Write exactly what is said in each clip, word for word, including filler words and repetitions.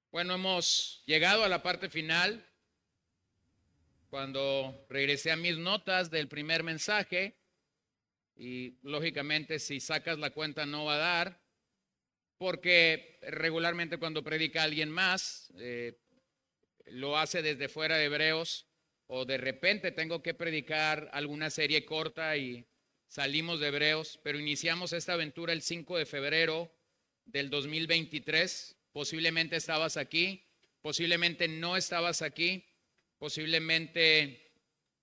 Bueno, hemos llegado a la parte final. Cuando regresé a mis notas del primer mensaje, y lógicamente si sacas la cuenta no va a dar, porque regularmente cuando predica alguien más, eh, lo hace desde fuera de Hebreos, o de repente tengo que predicar alguna serie corta y salimos de Hebreos, pero iniciamos esta aventura el cinco de febrero del dos mil veintitrés. Posiblemente estabas aquí, posiblemente no estabas aquí, posiblemente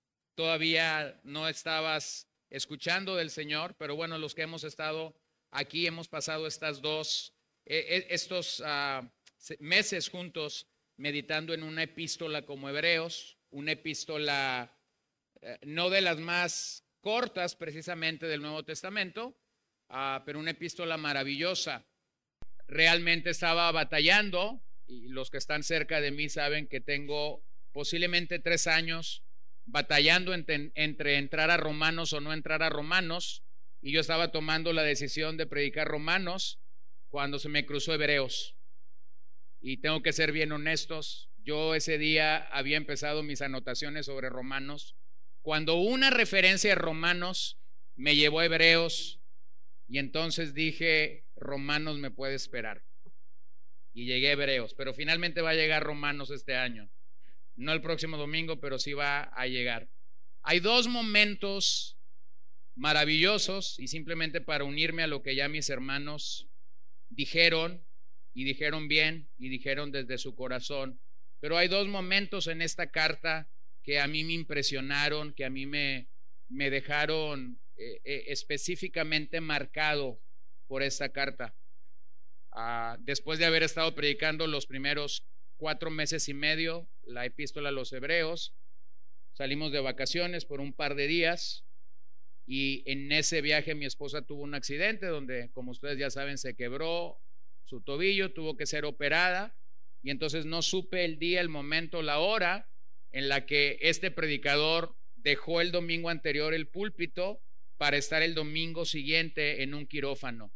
todavía no estabas escuchando del Señor, pero bueno, los que hemos estado aquí hemos pasado estas dos, eh, estos uh, meses juntos meditando en una epístola como Hebreos, una epístola eh, no de las más cortas precisamente del Nuevo Testamento, uh, pero una epístola maravillosa. Realmente estaba batallando, y los que están cerca de mí saben que tengo posiblemente tres años batallando entre, entre entrar a Romanos o no entrar a Romanos, y yo estaba tomando la decisión de predicar Romanos cuando se me cruzó Hebreos. Y tengo que ser bien honestos, yo ese día había empezado mis anotaciones sobre Romanos, cuando una referencia a Romanos me llevó a Hebreos. Y entonces dije, Romanos me puede esperar. Y llegué a Hebreos, pero finalmente va a llegar Romanos este año. No el próximo domingo, pero sí va a llegar. Hay dos momentos maravillosos, y simplemente para unirme a lo que ya mis hermanos dijeron, y dijeron bien, y dijeron desde su corazón. Pero hay dos momentos en esta carta que a mí me impresionaron, que a mí me, me dejaron Eh, eh, específicamente marcado por esta carta. Ah, después de haber estado predicando los primeros cuatro meses y medio la epístola a los Hebreos, salimos de vacaciones por un par de días, y en ese viaje mi esposa tuvo un accidente donde, como ustedes ya saben, se quebró su tobillo, tuvo que ser operada, y entonces no supe el día, el momento, la hora en la que este predicador dejó el domingo anterior el púlpito para estar el domingo siguiente en un quirófano,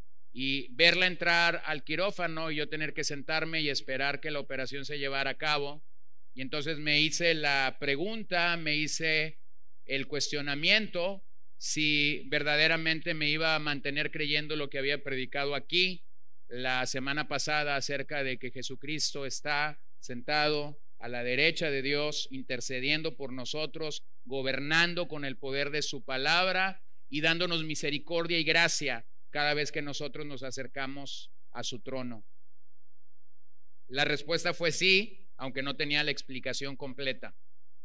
y verla entrar al quirófano y yo tener que sentarme y esperar que la operación se llevara a cabo. Y entonces me hice la pregunta, me hice el cuestionamiento si verdaderamente me iba a mantener creyendo lo que había predicado aquí la semana pasada acerca de que Jesucristo está sentado a la derecha de Dios, intercediendo por nosotros, gobernando con el poder de su palabra y dándonos misericordia y gracia cada vez que nosotros nos acercamos a su trono. La respuesta fue sí, aunque no tenía la explicación completa.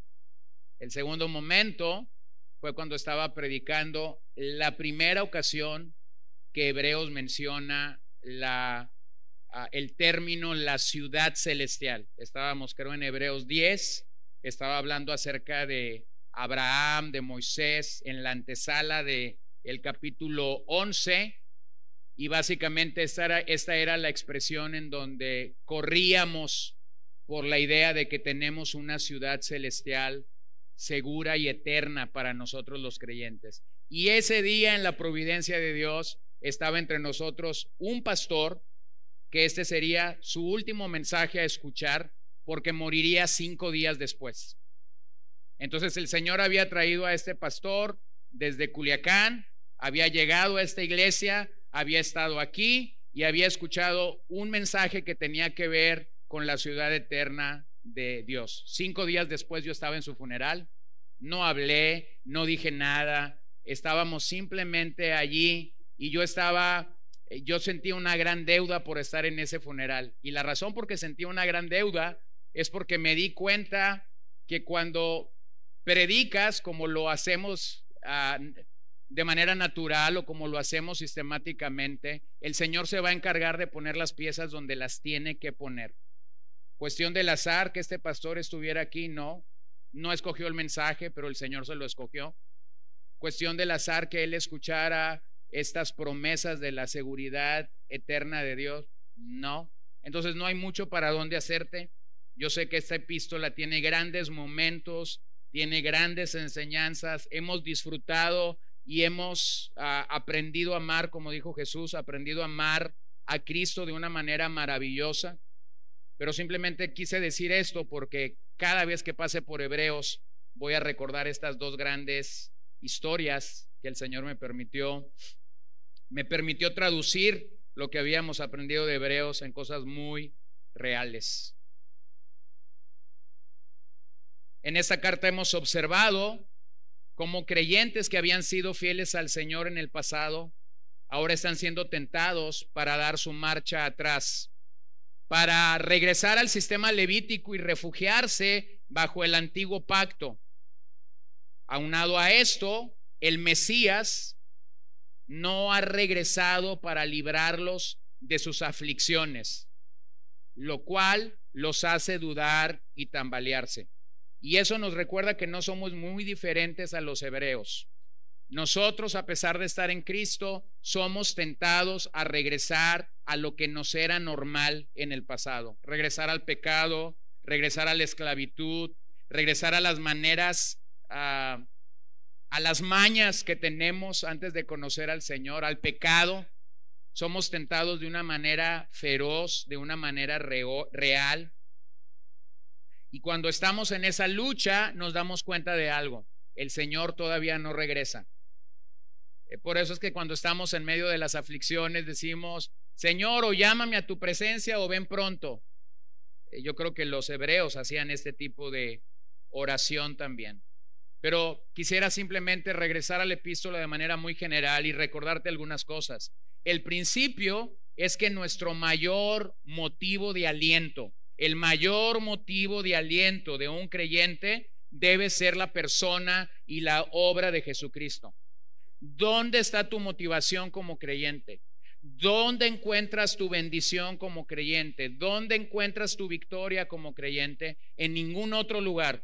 El segundo momento fue cuando estaba predicando la primera ocasión que Hebreos menciona la Uh, el término la ciudad celestial. Estábamos, creo, en Hebreos diez, estaba hablando acerca de Abraham, de Moisés, en la antesala de el capítulo once, y básicamente esta era, esta era la expresión en donde corríamos por la idea de que tenemos una ciudad celestial segura y eterna para nosotros los creyentes. Y ese día, en la providencia de Dios, estaba entre nosotros un pastor que este sería su último mensaje a escuchar, porque moriría cinco días después. Entonces el Señor había traído a este pastor desde Culiacán, había llegado a esta iglesia, había estado aquí y había escuchado un mensaje que tenía que ver con la ciudad eterna de Dios. Cinco días después yo estaba en su funeral, no hablé, no dije nada, estábamos simplemente allí, y yo estaba... Yo sentía una gran deuda por estar en ese funeral, y la razón por que sentía una gran deuda es porque me di cuenta que cuando predicas como lo hacemos uh, de manera natural o como lo hacemos sistemáticamente, el Señor se va a encargar de poner las piezas donde las tiene que poner. Cuestión del azar que este pastor estuviera aquí, no, no escogió el mensaje, pero el Señor se lo escogió. Cuestión del azar que él escuchara estas promesas de la seguridad eterna de Dios, no. Entonces no hay mucho para dónde hacerte. Yo sé que esta epístola tiene grandes momentos, tiene grandes enseñanzas, hemos disfrutado y hemos uh, aprendido a amar, como dijo Jesús, aprendido a amar a Cristo de una manera maravillosa. pero simplemente quise decir esto porque cada vez que pase por Hebreos voy a recordar estas dos grandes historias que el Señor me permitió, me permitió traducir lo que habíamos aprendido de Hebreos en cosas muy reales. En esta carta hemos observado cómo creyentes que habían sido fieles al Señor en el pasado, ahora están siendo tentados para dar su marcha atrás, para regresar al sistema levítico y refugiarse bajo el antiguo pacto. Aunado a esto, el Mesías no ha regresado para librarlos de sus aflicciones, lo cual los hace dudar y tambalearse. Y eso nos recuerda que no somos muy diferentes a los hebreos. Nosotros, a pesar de estar en Cristo, somos tentados a regresar a lo que nos era normal en el pasado. Regresar al pecado, regresar a la esclavitud, regresar a las maneras, a, a las mañas que tenemos antes de conocer al Señor, al pecado. Somos tentados de una manera feroz, de una manera reo, real. Y cuando estamos en esa lucha, nos damos cuenta de algo: el Señor todavía no regresa. Por eso es que cuando estamos en medio de las aflicciones decimos: Señor, o llámame a tu presencia o ven pronto. Yo creo que los hebreos hacían este tipo de oración también. Pero quisiera simplemente regresar a la epístola de manera muy general y recordarte algunas cosas. El principio es que nuestro mayor motivo de aliento, el mayor motivo de aliento de un creyente debe ser la persona y la obra de Jesucristo. ¿Dónde está tu motivación como creyente? ¿Dónde encuentras tu bendición como creyente? ¿Dónde encuentras tu victoria como creyente? En ningún otro lugar.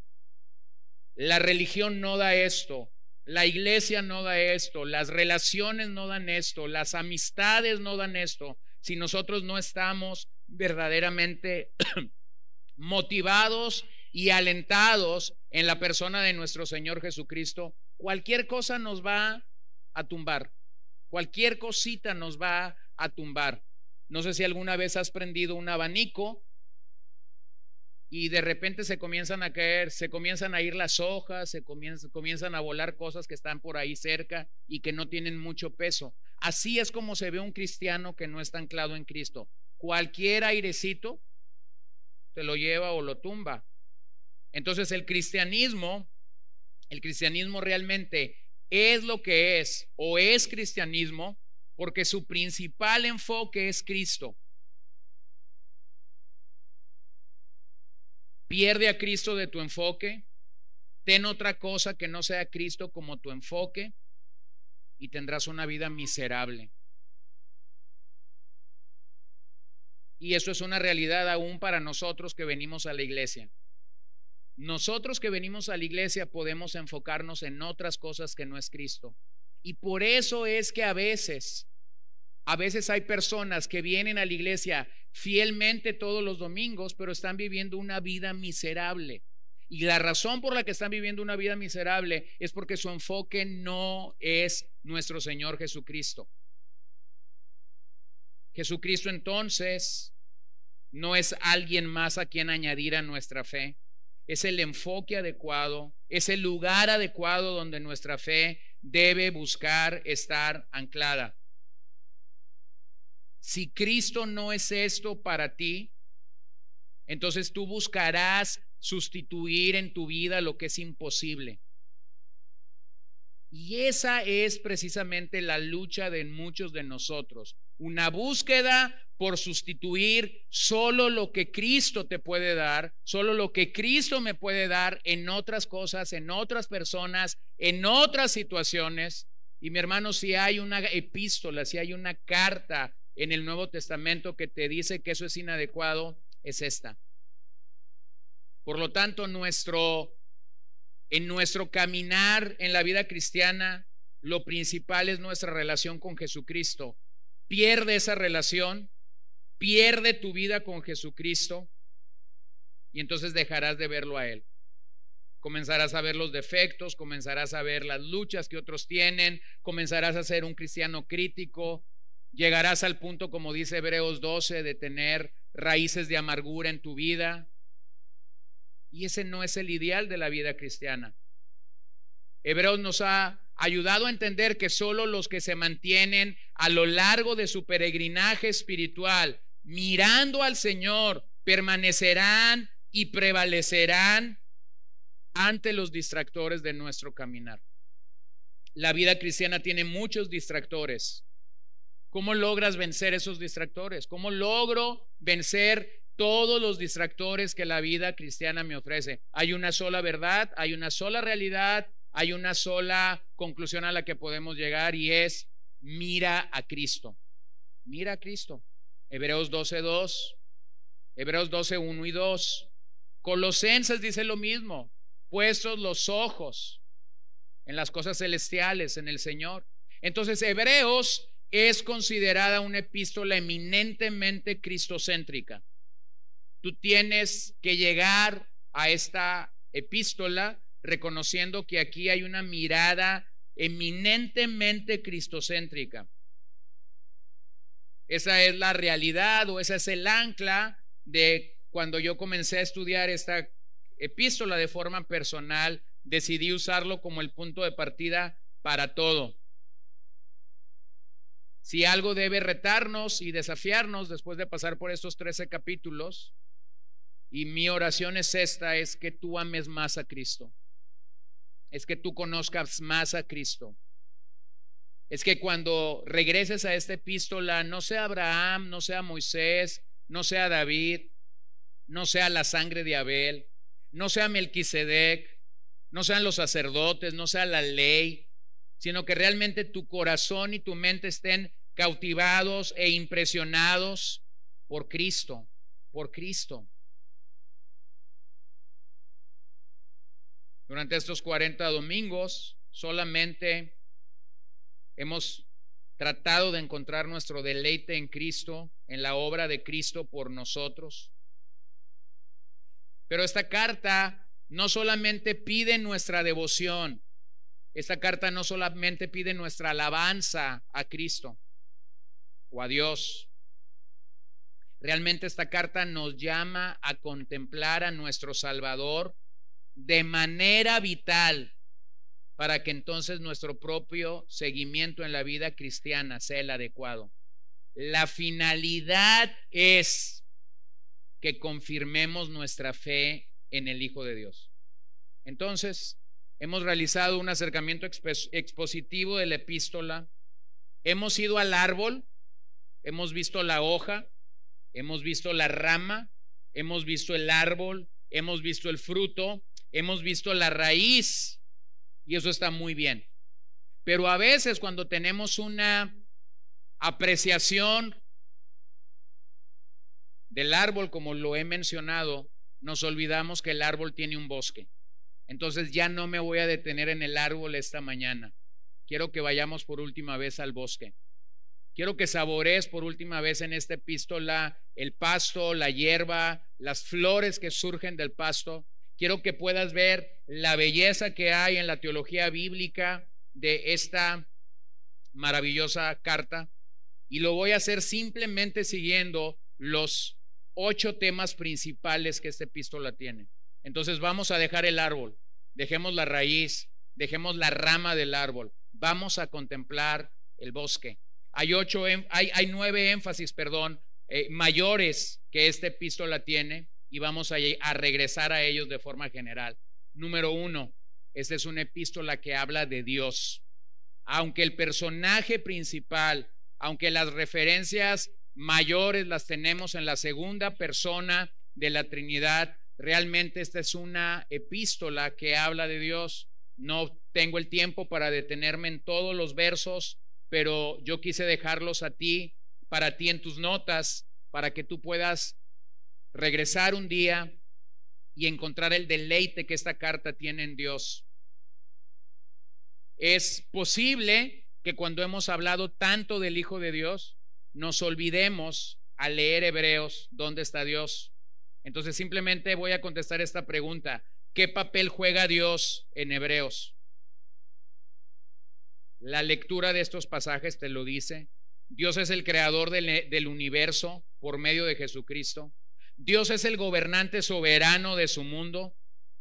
La religión no da esto, la iglesia no da esto, las relaciones no dan esto, las amistades no dan esto. Si nosotros no estamos verdaderamente motivados y alentados en la persona de nuestro Señor Jesucristo, cualquier cosa nos va a tumbar, cualquier cosita nos va a tumbar. No sé si alguna vez has prendido un abanico y de repente se comienzan a caer, se comienzan a ir las hojas, se comienzan, comienzan a volar cosas que están por ahí cerca y que no tienen mucho peso. Así es como se ve un cristiano que no está anclado en Cristo. Cualquier airecito se lo lleva o lo tumba. Entonces el cristianismo El cristianismo realmente es lo que es, o es cristianismo, porque su principal enfoque es Cristo. Pierde a Cristo de tu enfoque, ten otra cosa que no sea Cristo como tu enfoque y tendrás una vida miserable. Y eso es una realidad aún para nosotros que venimos a la iglesia. Nosotros que venimos a la iglesia podemos enfocarnos en otras cosas que no es Cristo. Y por eso es que a veces, a veces hay personas que vienen a la iglesia fielmente todos los domingos, pero están viviendo una vida miserable. Y la razón por la que están viviendo una vida miserable es porque su enfoque no es nuestro Señor Jesucristo. Jesucristo entonces no es alguien más a quien añadir a nuestra fe. Es el enfoque adecuado, es el lugar adecuado donde nuestra fe debe buscar estar anclada. Si Cristo no es esto para ti, entonces tú buscarás sustituir en tu vida lo que es imposible. Y esa es precisamente la lucha de muchos de nosotros. Una búsqueda por sustituir solo lo que Cristo te puede dar, solo lo que Cristo me puede dar en otras cosas, en otras personas, en otras situaciones. Y mi hermano, si hay una epístola, si hay una carta en el Nuevo Testamento que te dice que eso es inadecuado, es esta. Por lo tanto, nuestro, en nuestro caminar en la vida cristiana, lo principal es nuestra relación con Jesucristo. Pierde esa relación, pierde tu vida con Jesucristo y entonces dejarás de verlo a Él. Comenzarás a ver los defectos, comenzarás a ver las luchas que otros tienen, comenzarás a ser un cristiano crítico Llegarás al punto, como dice Hebreos doce, de tener raíces de amargura en tu vida. Y ese no es el ideal de la vida cristiana. Hebreos nos ha ayudado a entender que solo los que se mantienen a lo largo de su peregrinaje espiritual, mirando al Señor, permanecerán y prevalecerán ante los distractores de nuestro caminar. La vida cristiana tiene muchos distractores. ¿Cómo logras vencer esos distractores? ¿Cómo logro vencer todos los distractores que la vida cristiana me ofrece? Hay una sola verdad, hay una sola realidad, hay una sola conclusión a la que podemos llegar, y es: mira a Cristo. Mira a Cristo. Hebreos doce dos, Hebreos doce uno y dos. Colosenses dice lo mismo: puestos los ojos en las cosas celestiales, en el Señor. Entonces, Hebreos es considerada una epístola eminentemente cristocéntrica. Tú tienes que llegar a esta epístola reconociendo que aquí hay una mirada eminentemente cristocéntrica. Esa es la realidad, o esa es el ancla de cuando yo comencé a estudiar esta epístola de forma personal. Decidí usarlo como el punto de partida para todo. Si algo debe retarnos y desafiarnos después de pasar por estos trece capítulos, y mi oración es esta, es que tú ames más a Cristo, es que tú conozcas más a Cristo, es que cuando regreses a esta epístola no sea Abraham, no sea Moisés, no sea David, no sea la sangre de Abel, no sea Melquisedec, no sean los sacerdotes, no sea la ley, sino que realmente tu corazón y tu mente estén cautivados e impresionados por Cristo, por Cristo. Durante estos cuarenta domingos solamente hemos tratado de encontrar nuestro deleite en Cristo, en la obra de Cristo por nosotros. Pero esta carta no solamente pide nuestra devoción, esta carta no solamente pide nuestra alabanza a Cristo o a Dios. Realmente esta carta nos llama a contemplar a nuestro Salvador de manera vital, para que entonces nuestro propio seguimiento en la vida cristiana sea el adecuado. La finalidad es que confirmemos nuestra fe en el Hijo de Dios. Entonces, hemos realizado un acercamiento expositivo de la epístola. Hemos ido al árbol, hemos visto la hoja, hemos visto la rama, hemos visto el árbol, hemos visto el fruto, hemos visto la raíz, y eso está muy bien. Pero a veces, cuando tenemos una apreciación del árbol, como lo he mencionado, nos olvidamos que el árbol tiene un bosque. Entonces ya no me voy a detener en el árbol esta mañana. Quiero que vayamos por última vez al bosque. Quiero que saborees por última vez en esta epístola el pasto, la hierba, las flores que surgen del pasto. Quiero que puedas ver la belleza que hay en la teología bíblica de esta maravillosa carta. Y lo voy a hacer simplemente siguiendo los ocho temas principales que esta epístola tiene. Entonces vamos a dejar el árbol, dejemos la raíz, dejemos la rama del árbol, vamos a contemplar el bosque. Hay ocho, hay, hay nueve énfasis, perdón, eh, mayores que esta epístola tiene, y vamos a, a regresar a ellos de forma general. Número uno, esta es una epístola que habla de Dios. Aunque el personaje principal, aunque las referencias mayores las tenemos en la segunda persona de la Trinidad, realmente esta es una epístola que habla de Dios. No tengo el tiempo para detenerme en todos los versos, pero yo quise dejarlos a ti, para ti en tus notas, para que tú puedas regresar un día y encontrar el deleite que esta carta tiene en Dios. Es posible que cuando hemos hablado tanto del Hijo de Dios, nos olvidemos al leer Hebreos dónde está Dios. Entonces simplemente voy a contestar esta pregunta: ¿qué papel juega Dios en Hebreos? La lectura de estos pasajes te lo dice. Dios es el creador del, del universo por medio de Jesucristo. Dios es el gobernante soberano de su mundo.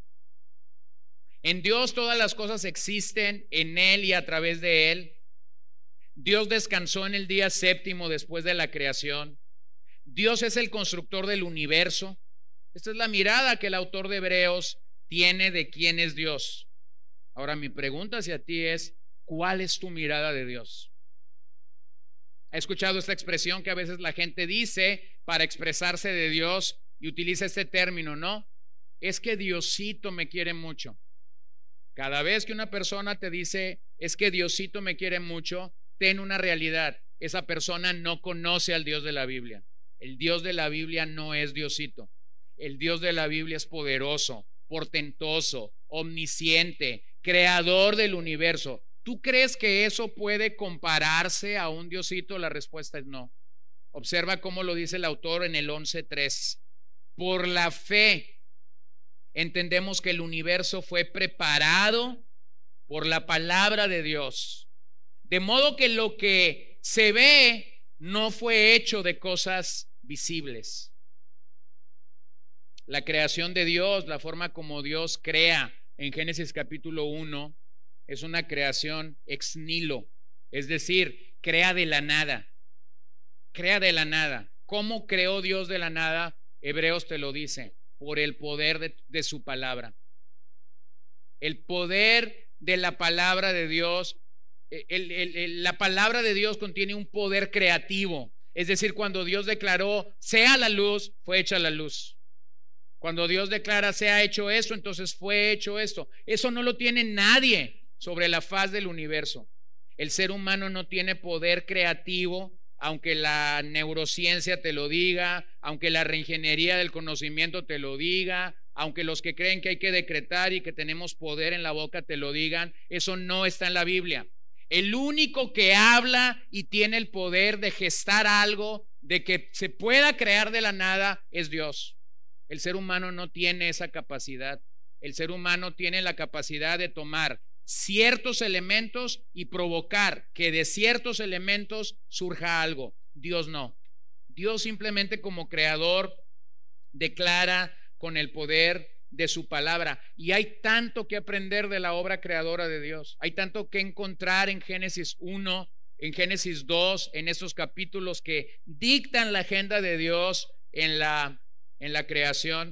En Dios todas las cosas existen, en Él y a través de Él. Dios descansó en el día séptimo después de la creación. Dios es el constructor del universo. Esta es la mirada que el autor de Hebreos tiene de quién es Dios. Ahora mi pregunta hacia ti es, ¿cuál es tu mirada de Dios? He escuchado esta expresión que a veces la gente dice para expresarse de Dios y utiliza este término, ¿no? Es que Diosito me quiere mucho. Cada vez que una persona te dice, es que Diosito me quiere mucho, ten una realidad. Esa persona no conoce al Dios de la Biblia. El Dios de la Biblia no es Diosito. El Dios de la Biblia es poderoso, portentoso, omnisciente, creador del universo. ¿Tú crees que eso puede compararse a un Diosito? La respuesta es no. Observa cómo lo dice el autor en el once tres. Por la fe entendemos que el universo fue preparado por la palabra de Dios. De modo que lo que se ve no fue hecho de cosas visibles. La creación de Dios, la forma como Dios crea en Génesis capítulo uno, es una creación ex nihilo, es decir, crea de la nada, crea de la nada. ¿Cómo creó Dios de la nada? Hebreos te lo dice, por el poder de, de su palabra. El poder de la palabra de Dios, el, el, el, la palabra de Dios contiene un poder creativo, es decir, cuando Dios declaró, sea la luz, fue hecha la luz. Cuando Dios declara, se ha hecho esto, entonces fue hecho esto. Eso no lo tiene nadie sobre la faz del universo. El ser humano no tiene poder creativo, aunque la neurociencia te lo diga, aunque la reingeniería del conocimiento te lo diga, aunque los que creen que hay que decretar y que tenemos poder en la boca te lo digan. Eso no está en la Biblia. El único que habla y tiene el poder de gestar algo, de que se pueda crear de la nada, es Dios. El ser humano no tiene esa capacidad. El ser humano tiene la capacidad de tomar ciertos elementos y provocar que de ciertos elementos surja algo. Dios no. Dios simplemente como creador declara con el poder de su palabra. Y hay tanto que aprender de la obra creadora de Dios. Hay tanto que encontrar en Génesis uno, en Génesis dos, en estos capítulos que dictan la agenda de Dios en la en la creación.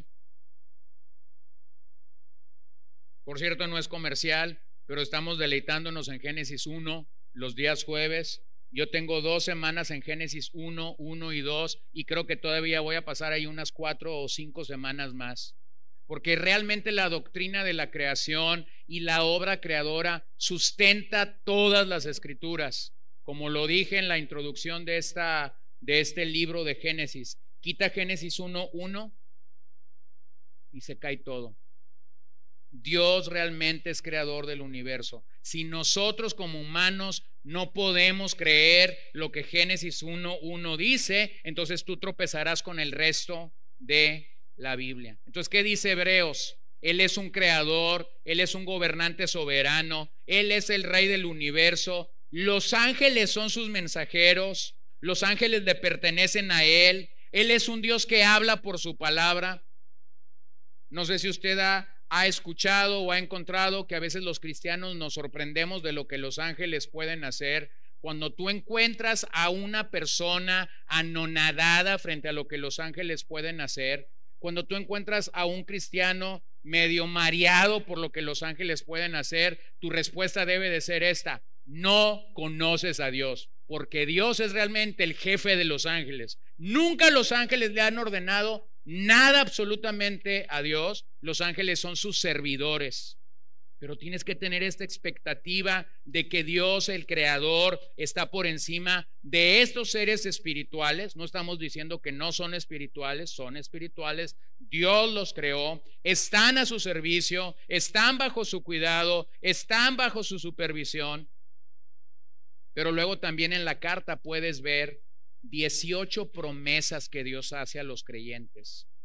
Por cierto, no es comercial, pero estamos deleitándonos en Génesis uno los días jueves. Yo tengo dos semanas en Génesis uno, uno y dos, y creo que todavía voy a pasar ahí unas cuatro o cinco semanas más, porque realmente la doctrina de la creación y la obra creadora sustenta todas las escrituras. Como lo dije en la introducción de, esta, de este libro de Génesis, quita Génesis uno, uno y se cae todo. Dios realmente es creador del universo. Si nosotros como humanos no podemos creer lo que Génesis uno, uno dice, entonces tú tropezarás con el resto de la Biblia. Entonces, ¿qué dice Hebreos? Él es un creador, Él es un gobernante soberano, Él es el rey del universo. Los ángeles son sus mensajeros, los ángeles le pertenecen a Él. Él es un Dios que habla por su palabra. No sé si usted ha, ha escuchado o ha encontrado que a veces los cristianos nos sorprendemos de lo que los ángeles pueden hacer. Cuando tú encuentras a una persona anonadada frente a lo que los ángeles pueden hacer, cuando tú encuentras a un cristiano medio mareado por lo que los ángeles pueden hacer, tu respuesta debe de ser esta: no conoces a Dios, porque Dios es realmente el jefe de los ángeles. Nunca los ángeles le han ordenado nada absolutamente a Dios. Los ángeles son sus servidores. Pero tienes que tener esta expectativa de que Dios, el creador, está por encima de estos seres espirituales. No estamos diciendo que no son espirituales, son espirituales. Dios los creó, están a su servicio, están bajo su cuidado, están bajo su supervisión. Pero luego también en la carta puedes ver dieciocho promesas que Dios hace a los creyentes.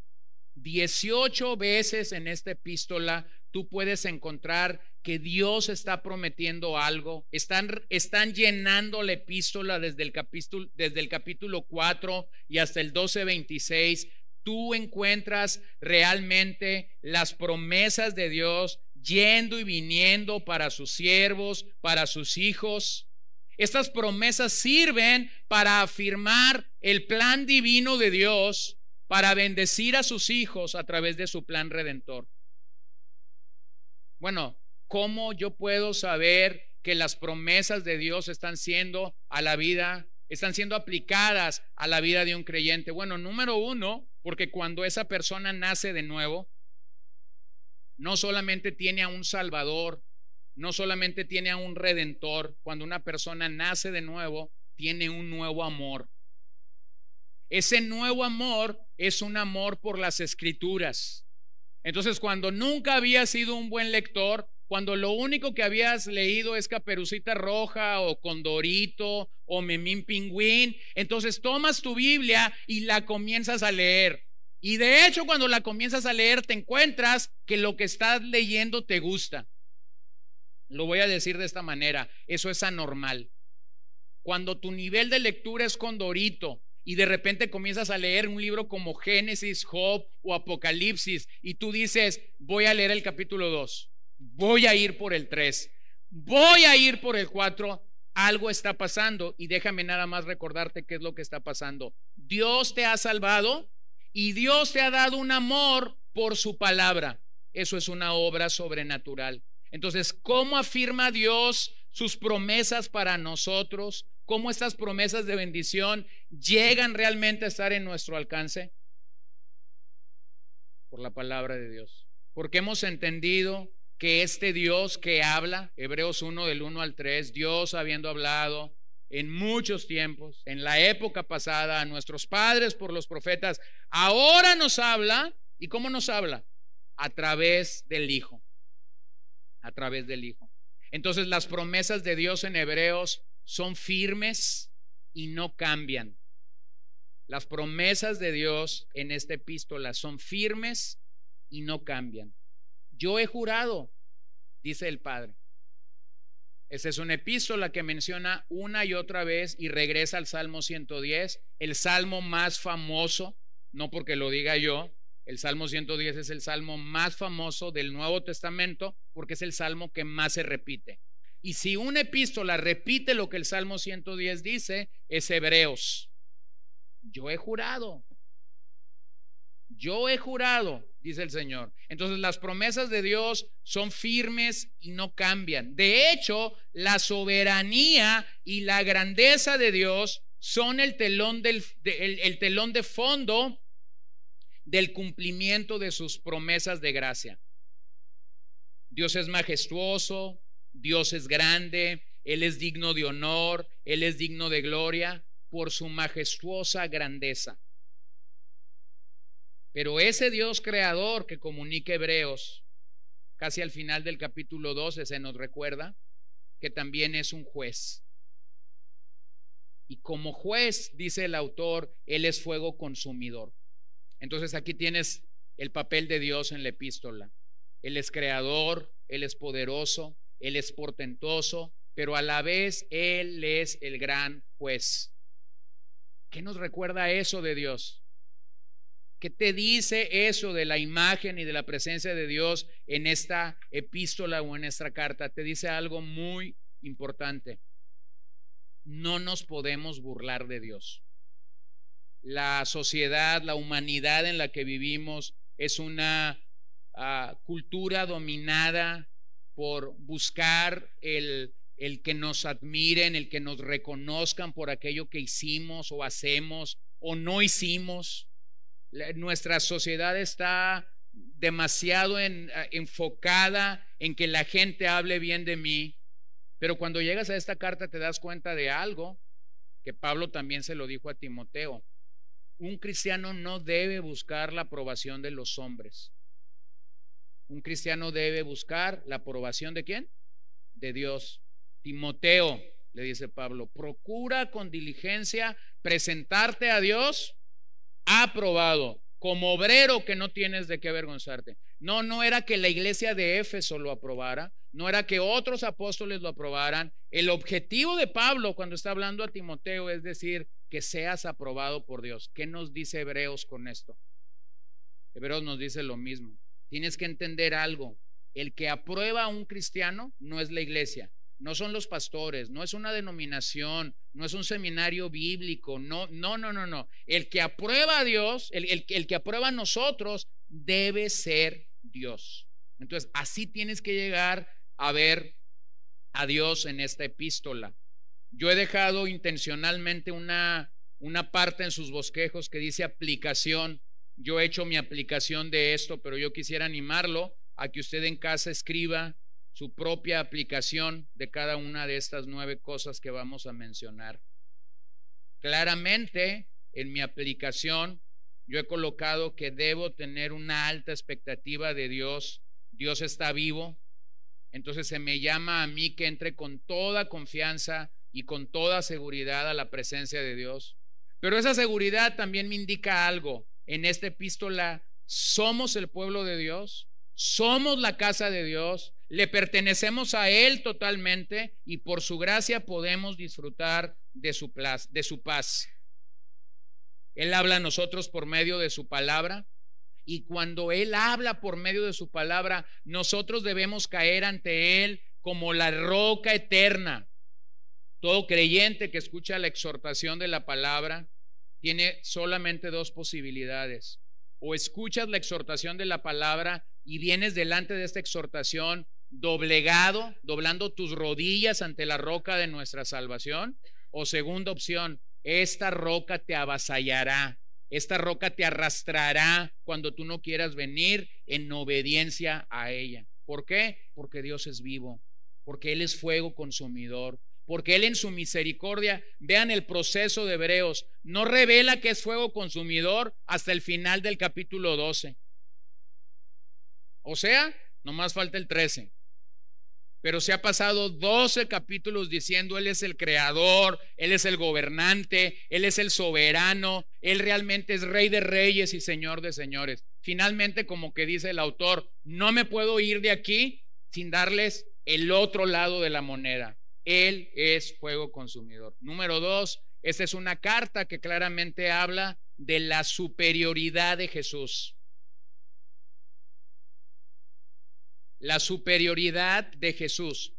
dieciocho veces en esta epístola tú puedes encontrar que Dios está prometiendo algo. Están, están llenando la epístola desde el capítulo, desde el capítulo cuatro y hasta el doce veintiséis. Tú encuentras realmente las promesas de Dios yendo y viniendo para sus siervos, para sus hijos. Estas promesas sirven para afirmar el plan divino de Dios para bendecir a sus hijos a través de su plan redentor. Bueno, ¿cómo yo puedo saber que las promesas de Dios están siendo a la vida, están siendo aplicadas a la vida de un creyente? Bueno, número uno, porque cuando esa persona nace de nuevo, no solamente tiene a un Salvador, no solamente tiene a un Redentor. Cuando una persona nace de nuevo, tiene un nuevo amor. Ese nuevo amor es un amor por las Escrituras. Entonces, cuando nunca habías sido un buen lector, cuando lo único que habías leído es Caperucita Roja o Condorito o Memín Pingüín, entonces tomas tu Biblia y la comienzas a leer. Y de hecho, cuando la comienzas a leer, te encuentras que lo que estás leyendo te gusta. Lo voy a decir de esta manera: eso es anormal. Cuando tu nivel de lectura es Condorito y de repente comienzas a leer un libro como Génesis, Job o Apocalipsis, y tú dices: voy a leer el capítulo dos, voy a ir por el tres, voy a ir por el cuatro, algo está pasando. Y déjame nada más recordarte qué es lo que está pasando. Dios te ha salvado y Dios te ha dado un amor por su palabra. Eso es una obra sobrenatural. Entonces, ¿cómo afirma Dios sus promesas para nosotros? ¿Cómo estas promesas de bendición llegan realmente a estar en nuestro alcance? Por la palabra de Dios. Porque hemos entendido que este Dios que habla, Hebreos uno del uno al tres, Dios habiendo hablado en muchos tiempos, en la época pasada, a nuestros padres por los profetas, ahora nos habla. ¿Y cómo nos habla? A través del Hijo. A través del Hijo. Entonces, las promesas de Dios en Hebreos son firmes y no cambian. Las promesas de Dios en esta epístola son firmes y no cambian. Yo he jurado, dice el Padre. Esa es una epístola que menciona una y otra vez y regresa al Salmo ciento diez, el salmo más famoso, no porque lo diga yo. El Salmo ciento diez es el salmo más famoso del Nuevo Testamento porque es el salmo que más se repite. Y si una epístola repite lo que el Salmo ciento diez dice, es Hebreos. Yo he jurado. Yo he jurado, dice el Señor. Entonces, las promesas de Dios son firmes y no cambian. De hecho, la soberanía y la grandeza de Dios son el telón, del, de, el, el telón de fondo del cumplimiento de sus promesas de gracia. Dios es majestuoso, Dios es grande, Él es digno de honor, Él es digno de gloria por su majestuosa grandeza. Pero ese Dios creador que comunica Hebreos, casi al final del capítulo doce, se nos recuerda que también es un juez. Y como juez, dice el autor, Él es fuego consumidor. Entonces aquí tienes el papel de Dios en la epístola. Él es creador, Él es poderoso, Él es portentoso, pero a la vez Él es el gran juez. ¿Qué nos recuerda eso de Dios? ¿Qué te dice eso de la imagen y de la presencia de Dios en esta epístola o en esta carta? Te dice algo muy importante. No nos podemos burlar de Dios. La sociedad, la humanidad en la que vivimos es una uh, cultura dominada por buscar el, el que nos admiren, el que nos reconozcan por aquello que hicimos o hacemos o no hicimos. La, nuestra sociedad está demasiado en, uh, enfocada en que la gente hable bien de mí, pero cuando llegas a esta carta te das cuenta de algo que Pablo también se lo dijo a Timoteo. Un cristiano no debe buscar la aprobación de los hombres. Un cristiano debe buscar la aprobación ¿de quién? De Dios. Timoteo, le dice Pablo, procura con diligencia presentarte a Dios aprobado, como obrero que no tienes de qué avergonzarte. No, no era que la iglesia de Éfeso lo aprobara, no era que otros apóstoles lo aprobaran. El objetivo de Pablo cuando está hablando a Timoteo es decir, que seas aprobado por Dios. ¿Qué nos dice Hebreos con esto? Hebreos nos dice lo mismo. Tienes que entender algo. El que aprueba a un cristiano no es la iglesia, no son los pastores, no es una denominación, no es un seminario bíblico, no, no, no, no, no. El que aprueba a Dios, el, el, el que aprueba a nosotros, debe ser Dios. Entonces, así tienes que llegar a ver a Dios en esta epístola. Yo he dejado intencionalmente una, una parte en sus bosquejos que dice aplicación. Yo he hecho mi aplicación de esto, pero yo quisiera animarlo a que usted en casa escriba su propia aplicación de cada una de estas nueve cosas que vamos a mencionar. Claramente, en mi aplicación, yo he colocado que debo tener una alta expectativa de Dios. Dios está vivo, entonces se me llama a mí que entre con toda confianza y con toda seguridad a la presencia de Dios. Pero esa seguridad también me indica algo. En esta epístola, somos el pueblo de Dios, somos la casa de Dios, le pertenecemos a Él totalmente y por su gracia podemos disfrutar de su, paz, de su paz. Él habla a nosotros por medio de su palabra y cuando Él habla por medio de su palabra, nosotros debemos caer ante Él como la roca eterna. Todo creyente que escucha la exhortación de la palabra tiene solamente dos posibilidades. O escuchas la exhortación de la palabra y vienes delante de esta exhortación doblegado, doblando tus rodillas ante la roca de nuestra salvación. O segunda opción, esta roca te avasallará, esta roca te arrastrará cuando tú no quieras venir en obediencia a ella. ¿Por qué? Porque Dios es vivo, porque Él es fuego consumidor, porque Él en su misericordia, vean el proceso de Hebreos, no revela que es fuego consumidor hasta el final del capítulo doce. O sea, nomás falta el trece. Pero se ha pasado doce capítulos diciendo Él es el creador, Él es el gobernante, Él es el soberano, Él realmente es Rey de reyes y Señor de señores. Finalmente, como que dice el autor, no me puedo ir de aquí sin darles el otro lado de la moneda. Él es fuego consumidor. Número dos, esta es una carta que claramente habla de la superioridad de Jesús. La superioridad de Jesús.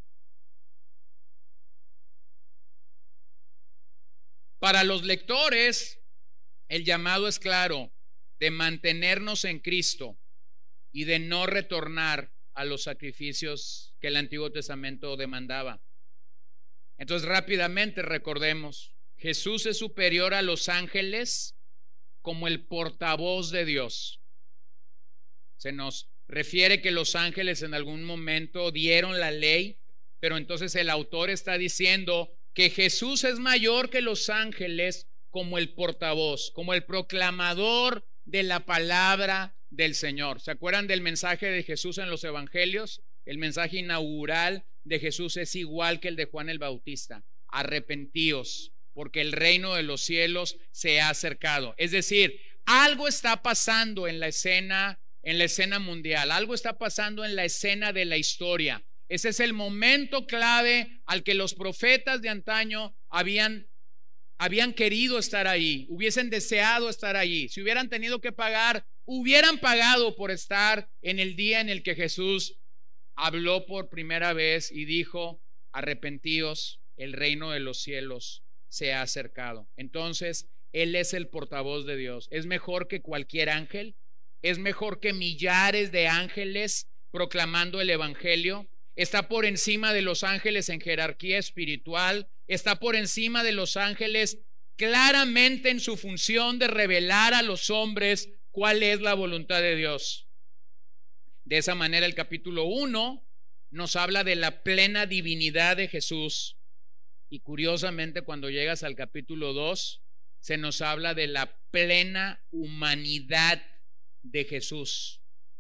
Para los lectores, el llamado es claro, de mantenernos en Cristo y de no retornar a los sacrificios que el Antiguo Testamento demandaba. Entonces, rápidamente recordemos, Jesús es superior a los ángeles como el portavoz de Dios. Se nos refiere que los ángeles en algún momento dieron la ley, pero entonces el autor está diciendo que Jesús es mayor que los ángeles como el portavoz, como el proclamador de la palabra del Señor. ¿Se acuerdan del mensaje de Jesús en los evangelios? El mensaje inaugural de Jesús es igual que el de Juan el Bautista: arrepentíos, porque el reino de los cielos se ha acercado. Es decir, algo está pasando en la escena en la escena mundial, algo está pasando en la escena de la historia. Ese es el momento clave al que los profetas de antaño habían, habían querido estar ahí, hubiesen deseado estar allí. Si hubieran tenido que pagar, hubieran pagado por estar en el día en el que Jesús habló por primera vez y dijo: arrepentíos, el reino de los cielos se ha acercado. Entonces, Él es el portavoz de Dios. Es mejor que cualquier ángel. Es mejor que millares de ángeles proclamando el evangelio. Está por encima de los ángeles en jerarquía espiritual. Está por encima de los ángeles claramente en su función de revelar a los hombres cuál es la voluntad de Dios. De esa manera, el capítulo uno nos habla de la plena divinidad de Jesús. Y curiosamente, cuando llegas al capítulo dos, se nos habla de la plena humanidad de Jesús.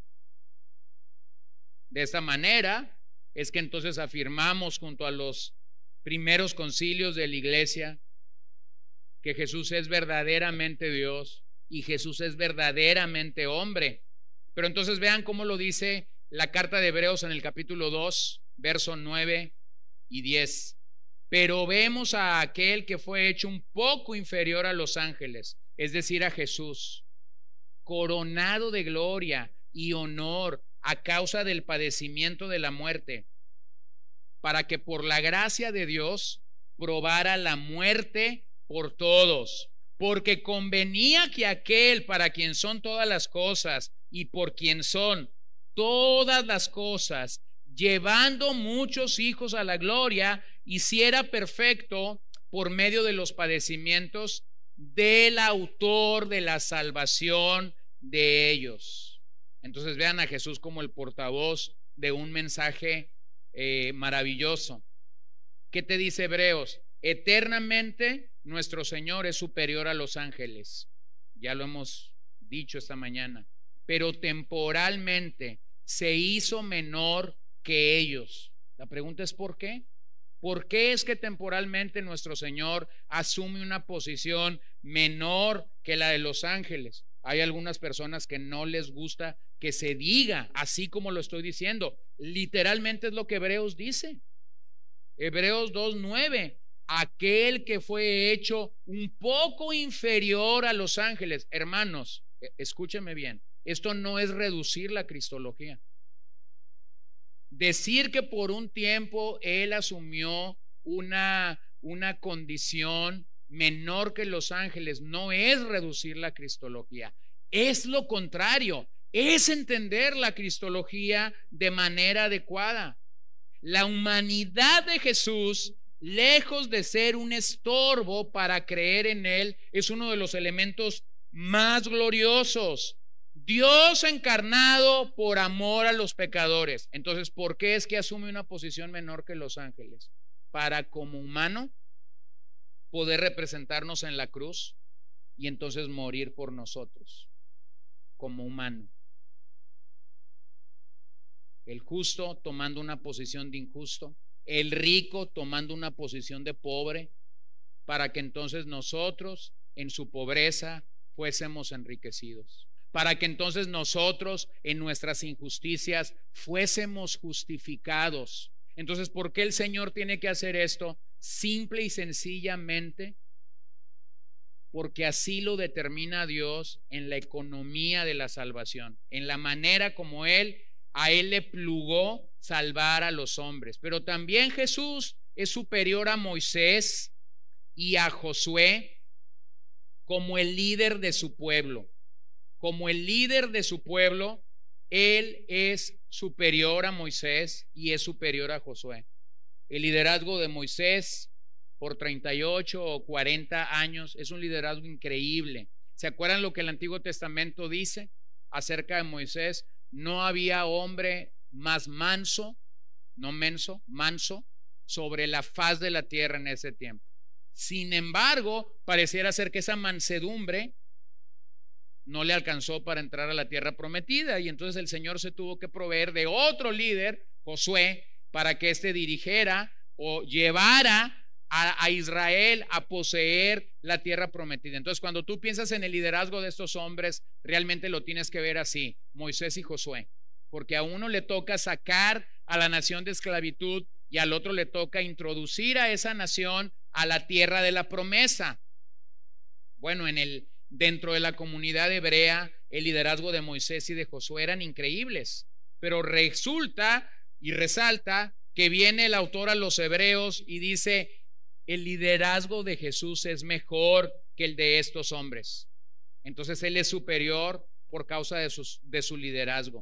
De esta manera es que entonces afirmamos junto a los primeros concilios de la iglesia que Jesús es verdaderamente Dios y Jesús es verdaderamente hombre. Pero entonces vean cómo lo dice la carta de Hebreos en el capítulo dos, versos nueve y diez. Pero vemos a aquel que fue hecho un poco inferior a los ángeles, es decir, a Jesús, coronado de gloria y honor a causa del padecimiento de la muerte, para que por la gracia de Dios probara la muerte por todos, porque convenía que aquel para quien son todas las cosas y por quien son todas las cosas, llevando muchos hijos a la gloria, hiciera perfecto por medio de los padecimientos del autor de la salvación de ellos. Entonces vean a Jesús como el portavoz de un mensaje eh, maravilloso. ¿Qué te dice Hebreos? Eternamente nuestro Señor es superior a los ángeles. Ya lo hemos dicho esta mañana. Pero temporalmente se hizo menor que ellos. La pregunta es ¿por qué? ¿Por qué es que temporalmente nuestro Señor asume una posición menor que la de los ángeles? Hay algunas personas que no les gusta que se diga así como lo estoy diciendo. Literalmente es lo que Hebreos dice. Hebreos dos nueve. Aquel que fue hecho un poco inferior a los ángeles. Hermanos, escúchenme bien. Esto no es reducir la cristología. Decir que por un tiempo Él asumió una, una condición menor que los ángeles no es reducir la cristología. Es lo contrario. Es entender la cristología de manera adecuada. La humanidad de Jesús, lejos de ser un estorbo para creer en Él, es uno de los elementos más gloriosos. Dios encarnado por amor a los pecadores. Entonces, ¿por qué es que asume una posición menor que los ángeles? Para como humano poder representarnos en la cruz y entonces morir por nosotros como humano. El justo tomando una posición de injusto, el rico tomando una posición de pobre, para que entonces nosotros en su pobreza fuésemos enriquecidos, para que entonces nosotros en nuestras injusticias fuésemos justificados. Entonces, ¿por qué el Señor tiene que hacer esto? Simple y sencillamente porque así lo determina Dios en la economía de la salvación, en la manera como Él a Él le plugó salvar a los hombres. Pero también Jesús es superior a Moisés y a Josué como el líder de su pueblo. Como el líder de su pueblo, Él es superior a Moisés y es superior a Josué. El liderazgo de Moisés por treinta y ocho o cuarenta años es un liderazgo increíble. ¿Se acuerdan lo que el Antiguo Testamento dice acerca de Moisés? No había hombre más manso, no menso, manso, sobre la faz de la tierra en ese tiempo. Sin embargo, pareciera ser que esa mansedumbre no le alcanzó para entrar a la tierra prometida, y entonces el Señor se tuvo que proveer de otro líder, Josué, para que éste dirigiera o llevara a, a Israel a poseer la tierra prometida. Entonces, cuando tú piensas en el liderazgo de estos hombres, realmente lo tienes que ver así: Moisés y Josué, porque a uno le toca sacar a la nación de esclavitud y al otro le toca introducir a esa nación a la tierra de la promesa. Bueno, en el dentro de la comunidad hebrea, el liderazgo de Moisés y de Josué eran increíbles, pero resulta y resalta que viene el autor a los Hebreos y dice: el liderazgo de Jesús es mejor que el de estos hombres. Entonces Él es superior por causa de, sus, de su liderazgo.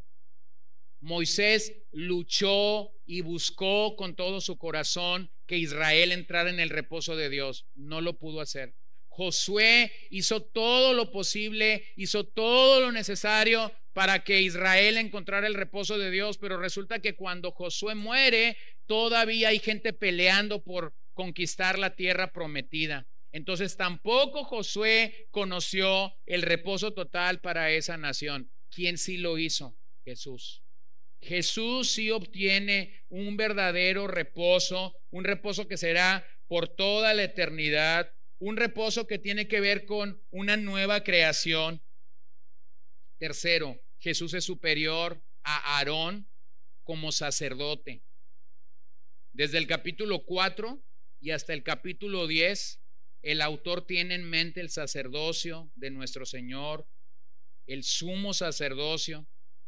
Moisés luchó y buscó con todo su corazón que Israel entrara en el reposo de Dios. No lo pudo hacer. Josué hizo todo lo posible, hizo todo lo necesario para que Israel encontrara el reposo de Dios, pero resulta que cuando Josué muere, todavía hay gente peleando por conquistar la tierra prometida. Entonces tampoco Josué conoció el reposo total para esa nación. ¿Quién sí lo hizo? Jesús. Jesús sí obtiene un verdadero reposo, un reposo que será por toda la eternidad, un reposo que tiene que ver con una nueva creación. Tercero, Jesús es superior a Aarón como sacerdote. Desde el capítulo cuatro y hasta el capítulo diez, el autor tiene en mente el sacerdocio de nuestro Señor, el sumo sacerdocio.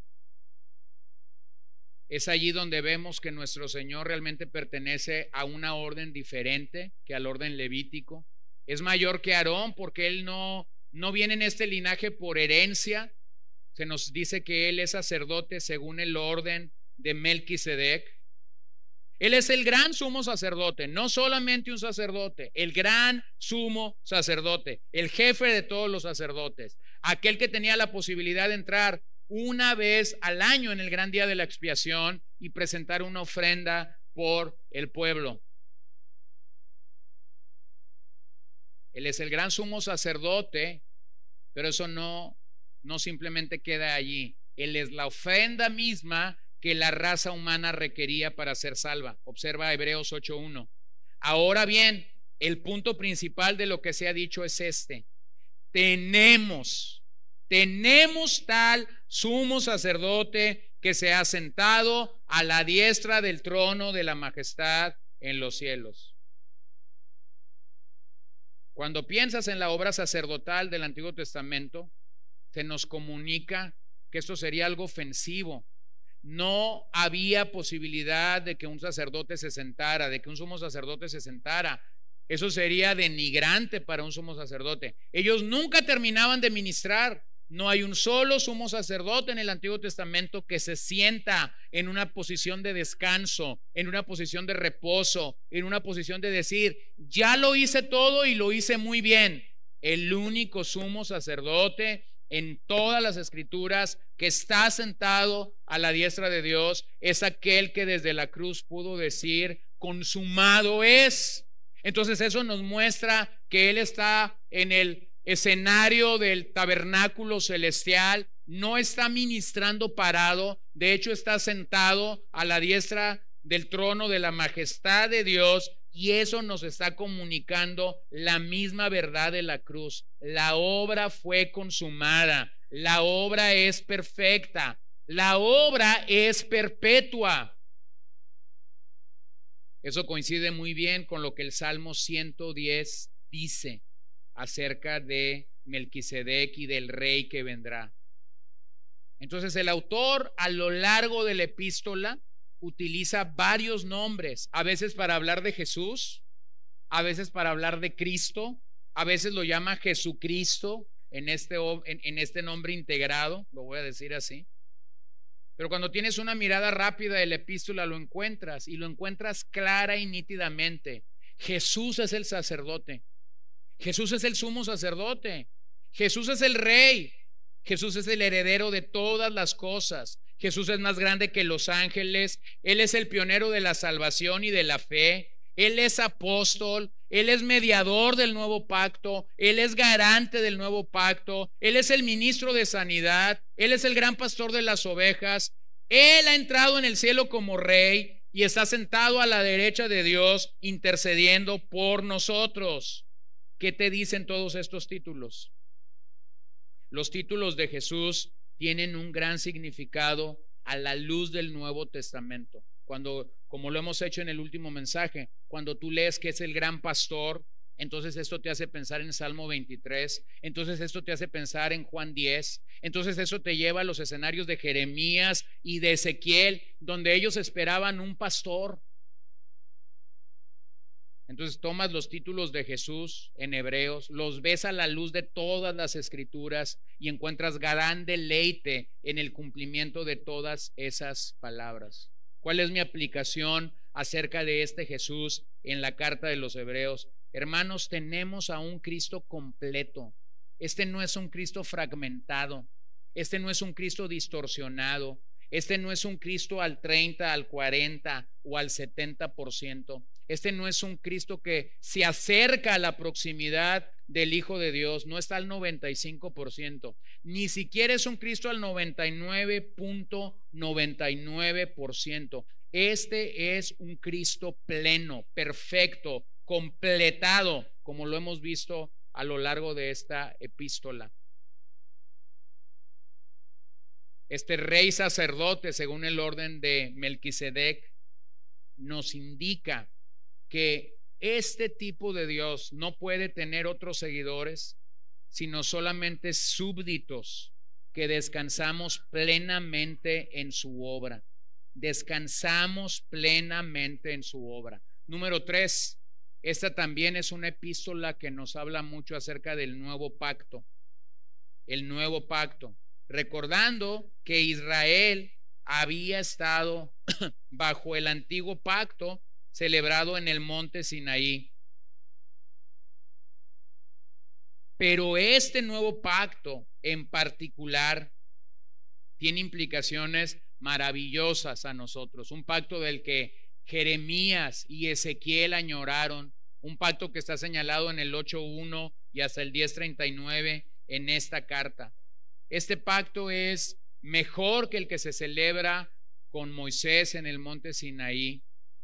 Es allí donde vemos que nuestro Señor realmente pertenece a una orden diferente que al orden levítico. Es mayor que Aarón porque él no, no viene en este linaje por herencia. Se nos dice que él es sacerdote según el orden de Melquisedec. Él es el gran sumo sacerdote, no solamente un sacerdote, el gran sumo sacerdote, el jefe de todos los sacerdotes, aquel que tenía la posibilidad de entrar una vez al año en el gran día de la expiación y presentar una ofrenda por el pueblo. Él es el gran sumo sacerdote, pero eso no, no simplemente queda allí. Él es la ofrenda misma que la raza humana requería para ser salva. Observa Hebreos ocho uno. Ahora bien, el punto principal de lo que se ha dicho es este: tenemos, tenemos tal sumo sacerdote que se ha sentado a la diestra del trono de la majestad en los cielos. Cuando piensas en la obra sacerdotal del Antiguo Testamento, se nos comunica que esto sería algo ofensivo. No había posibilidad de que un sacerdote se sentara, de que un sumo sacerdote se sentara. Eso sería denigrante para un sumo sacerdote. Ellos nunca terminaban de ministrar. No hay un solo sumo sacerdote en el Antiguo Testamento que se sienta en una posición de descanso, en una posición de reposo, en una posición de decir, ya lo hice todo y lo hice muy bien. El único sumo sacerdote en todas las escrituras que está sentado a la diestra de Dios es aquel que desde la cruz pudo decir, consumado es. Entonces eso nos muestra que Él está en el escenario del tabernáculo celestial, no está ministrando parado, de hecho está sentado a la diestra del trono de la majestad de Dios, y eso nos está comunicando la misma verdad de la cruz. La obra fue consumada, la obra es perfecta, la obra es perpetua. Eso coincide muy bien con lo que el Salmo ciento diez dice acerca de Melquisedec y del rey que vendrá. Entonces el autor a lo largo de la epístola utiliza varios nombres, a veces para hablar de Jesús, a veces para hablar de Cristo, a veces lo llama Jesucristo en este, en, en este nombre integrado, lo voy a decir así. Pero cuando tienes una mirada rápida de la epístola lo encuentras y lo encuentras clara y nítidamente. Jesús es el sacerdote. Jesús es el sumo sacerdote. Jesús es el rey. Jesús es el heredero de todas las cosas. Jesús es más grande que los ángeles. Él es el pionero de la salvación y de la fe. Él es apóstol. Él es mediador del nuevo pacto. Él es garante del nuevo pacto. Él es el ministro de sanidad. Él es el gran pastor de las ovejas. Él ha entrado en el cielo como rey y está sentado a la derecha de Dios intercediendo por nosotros. ¿Qué te dicen todos estos títulos? Los títulos de Jesús tienen un gran significado a la luz del Nuevo Testamento. Cuando, como lo hemos hecho en el último mensaje, cuando tú lees que es el gran pastor, entonces esto te hace pensar en Salmo veintitrés, entonces esto te hace pensar en Juan diez, entonces eso te lleva a los escenarios de Jeremías y de Ezequiel, donde ellos esperaban un pastor. Entonces tomas los títulos de Jesús en Hebreos, los ves a la luz de todas las escrituras y encuentras gran deleite en el cumplimiento de todas esas palabras. ¿Cuál es mi aplicación acerca de este Jesús en la carta de los Hebreos? Hermanos, tenemos a un Cristo completo. Este no es un Cristo fragmentado. Este no es un Cristo distorsionado. Este no es un Cristo al treinta, al cuarenta o al setenta por ciento. Este no es un Cristo que se acerca a la proximidad del Hijo de Dios, no está al noventa y cinco por ciento, ni siquiera es un Cristo al noventa y nueve punto noventa y nueve por ciento. Este es un Cristo pleno, perfecto, completado, como lo hemos visto a lo largo de esta epístola. Este rey sacerdote, según el orden de Melquisedec, nos indica que este tipo de Dios no puede tener otros seguidores, sino solamente súbditos que descansamos plenamente en su obra. Descansamos plenamente en su obra. Número tres, esta también es una epístola que nos habla mucho acerca del nuevo pacto. El nuevo pacto. Recordando que Israel había estado bajo el antiguo pacto celebrado en el monte Sinaí. Pero este nuevo pacto en particular tiene implicaciones maravillosas a nosotros. Un pacto del que Jeremías y Ezequiel añoraron. Un pacto que está señalado en el ocho uno y hasta el diez treinta y nueve en esta carta. Este pacto es mejor que el que se celebra con Moisés en el monte Sinaí.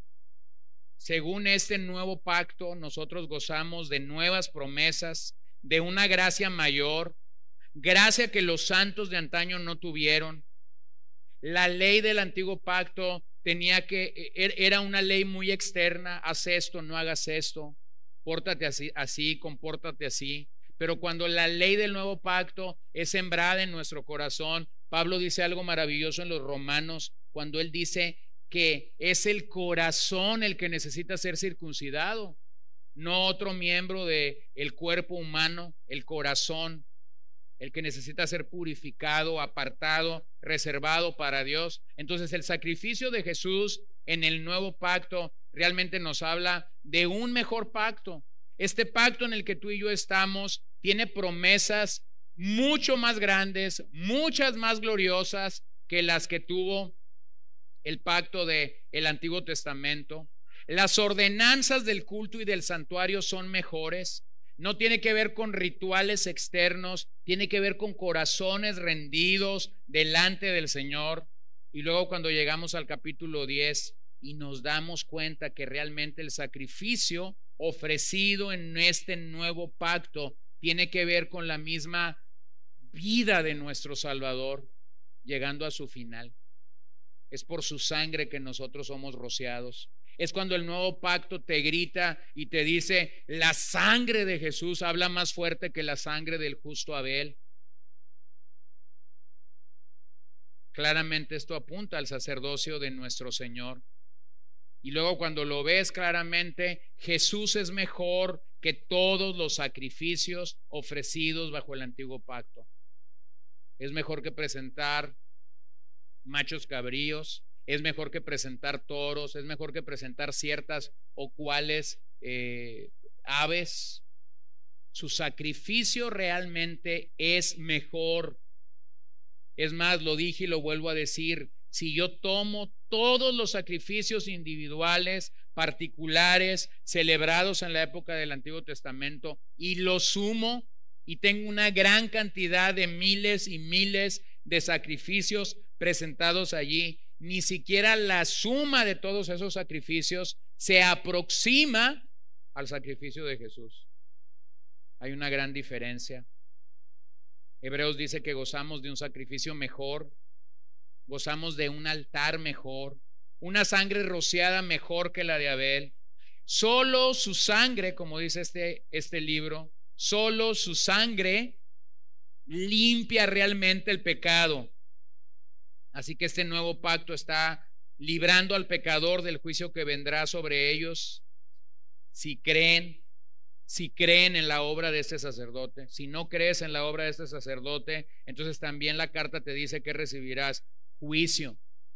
Según este nuevo pacto, nosotros gozamos de nuevas promesas, de una gracia mayor, gracia que los santos de antaño no tuvieron. La ley del antiguo pacto tenía que, era una ley muy externa: haz esto, no hagas esto, pórtate así, así, compórtate así. Pero cuando la ley del nuevo pacto es sembrada en nuestro corazón, Pablo dice algo maravilloso en los Romanos, cuando él dice que es el corazón el que necesita ser circuncidado, no otro miembro del cuerpo humano, el corazón, el que necesita ser purificado, apartado, reservado para Dios. Entonces el sacrificio de Jesús en el nuevo pacto realmente nos habla de un mejor pacto. Este pacto en el que tú y yo estamos tiene promesas mucho más grandes, muchas más gloriosas que las que tuvo el pacto del Antiguo Testamento. Las ordenanzas del culto y del santuario son mejores. No tiene que ver con rituales externos, tiene que ver con corazones rendidos delante del Señor. Y luego cuando llegamos al capítulo diez y nos damos cuenta que realmente el sacrificio ofrecido en este nuevo pacto tiene que ver con la misma vida de nuestro Salvador, llegando a su final. Es por su sangre que nosotros somos rociados. Es cuando el nuevo pacto te grita y te dice: la sangre de Jesús habla más fuerte que la sangre del justo Abel. Claramente esto apunta al sacerdocio de nuestro Señor. Y luego cuando lo ves claramente, Jesús es mejor que todos los sacrificios ofrecidos bajo el antiguo pacto. Es mejor que presentar machos cabríos, es mejor que presentar toros, es mejor que presentar ciertas o cuales eh, aves. Su sacrificio realmente es mejor. Es más, lo dije y lo vuelvo a decir: si yo tomo todos los sacrificios individuales, particulares, celebrados en la época del Antiguo Testamento, y los sumo y tengo una gran cantidad de miles y miles de sacrificios presentados allí, ni siquiera la suma de todos esos sacrificios se aproxima al sacrificio de Jesús. Hay una gran diferencia. Hebreos dice que gozamos de un sacrificio mejor, gozamos de un altar mejor, una sangre rociada mejor que la de Abel. Solo su sangre, como dice este, este libro, solo su sangre limpia realmente el pecado. Así que este nuevo pacto está librando al pecador del juicio que vendrá sobre ellos si creen, si creen en la obra de este sacerdote. Si no crees en la obra de este sacerdote, entonces también la carta te dice que recibirás juicio.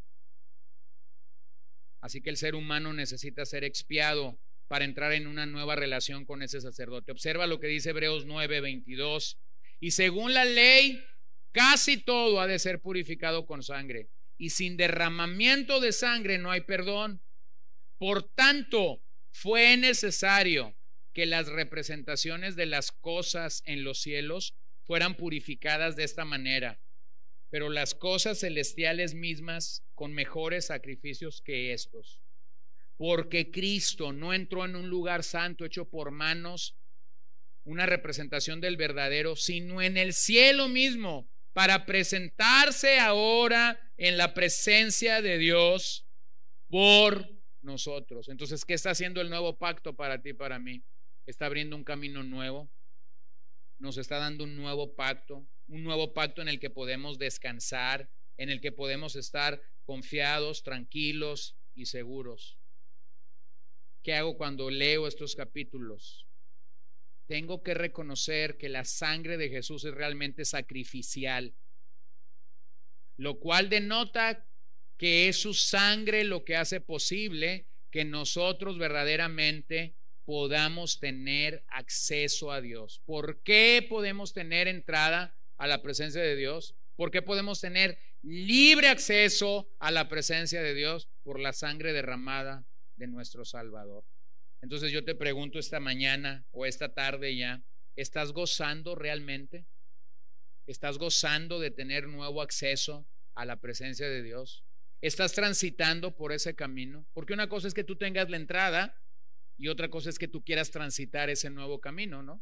Así que el ser humano necesita ser expiado para entrar en una nueva relación con ese sacerdote. Observa lo que dice Hebreos nueve veintidós. Y según la ley, casi todo ha de ser purificado con sangre, y sin derramamiento de sangre no hay perdón. Por tanto, fue necesario que las representaciones de las cosas en los cielos fueran purificadas de esta manera, pero las cosas celestiales mismas con mejores sacrificios que estos. porque Cristo no entró en un lugar santo hecho por manos, una representación del verdadero, sino en el cielo mismo, para presentarse ahora en la presencia de Dios por nosotros. Entonces, ¿qué está haciendo el nuevo pacto para ti y para mí? Está abriendo un camino nuevo, nos está dando un nuevo pacto, un nuevo pacto en el que podemos descansar, en el que podemos estar confiados, tranquilos y seguros. ¿Qué hago cuando leo estos capítulos? Tengo que reconocer que la sangre de Jesús es realmente sacrificial, lo cual denota que es su sangre lo que hace posible que nosotros verdaderamente podamos tener acceso a Dios. ¿Por qué podemos tener entrada a la presencia de Dios? ¿Por qué podemos tener libre acceso a la presencia de Dios? Por la sangre derramada de nuestro Salvador. Entonces yo te pregunto esta mañana o esta tarde ya, ¿estás gozando realmente? ¿Estás gozando de tener nuevo acceso a la presencia de Dios? ¿Estás transitando por ese camino? Porque una cosa es que tú tengas la entrada y otra cosa es que tú quieras transitar ese nuevo camino, ¿no?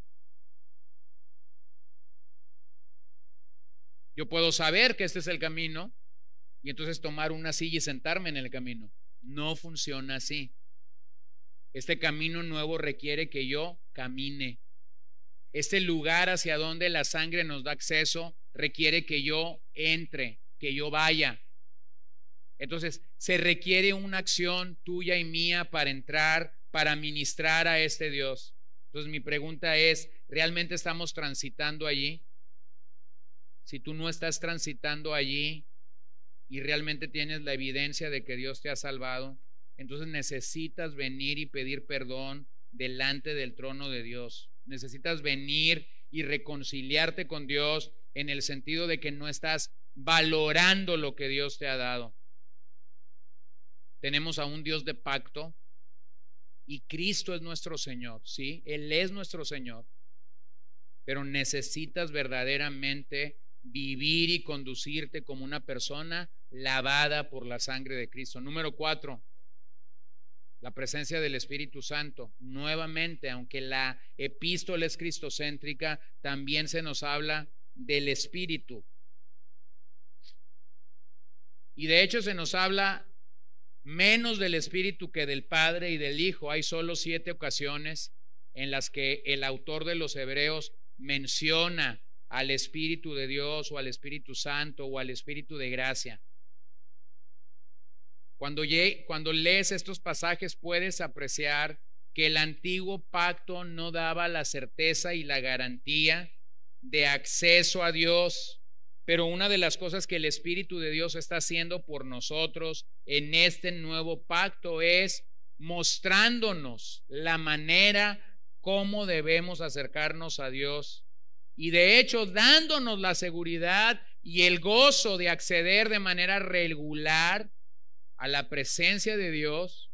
Yo puedo saber que este es el camino y entonces tomar una silla y sentarme en el camino. No funciona así. Este camino nuevo requiere que yo camine. Este lugar hacia donde la sangre nos da acceso requiere que yo entre, que yo vaya. Entonces, se requiere una acción tuya y mía para entrar, para ministrar a este Dios. Entonces, mi pregunta es, ¿realmente estamos transitando allí? Si tú no estás transitando allí y realmente tienes la evidencia de que Dios te ha salvado, entonces necesitas venir y pedir perdón delante del trono de Dios. Necesitas venir y reconciliarte con Dios en el sentido de que no estás valorando lo que Dios te ha dado. Tenemos a un Dios de pacto y Cristo es nuestro Señor, ¿sí? Él es nuestro Señor. Pero necesitas verdaderamente vivir y conducirte como una persona lavada por la sangre de Cristo. Número cuatro, la presencia del Espíritu Santo. Nuevamente, aunque la epístola es cristocéntrica, también se nos habla del Espíritu. Y de hecho se nos habla menos del Espíritu que del Padre y del Hijo. Hay solo siete ocasiones en las que el autor de los Hebreos menciona al Espíritu de Dios o al Espíritu Santo o al Espíritu de gracia. Cuando, cuando lees estos pasajes puedes apreciar que el antiguo pacto no daba la certeza y la garantía de acceso a Dios, pero una de las cosas que el Espíritu de Dios está haciendo por nosotros en este nuevo pacto es mostrándonos la manera cómo debemos acercarnos a Dios y de hecho dándonos la seguridad y el gozo de acceder de manera regular a la presencia de Dios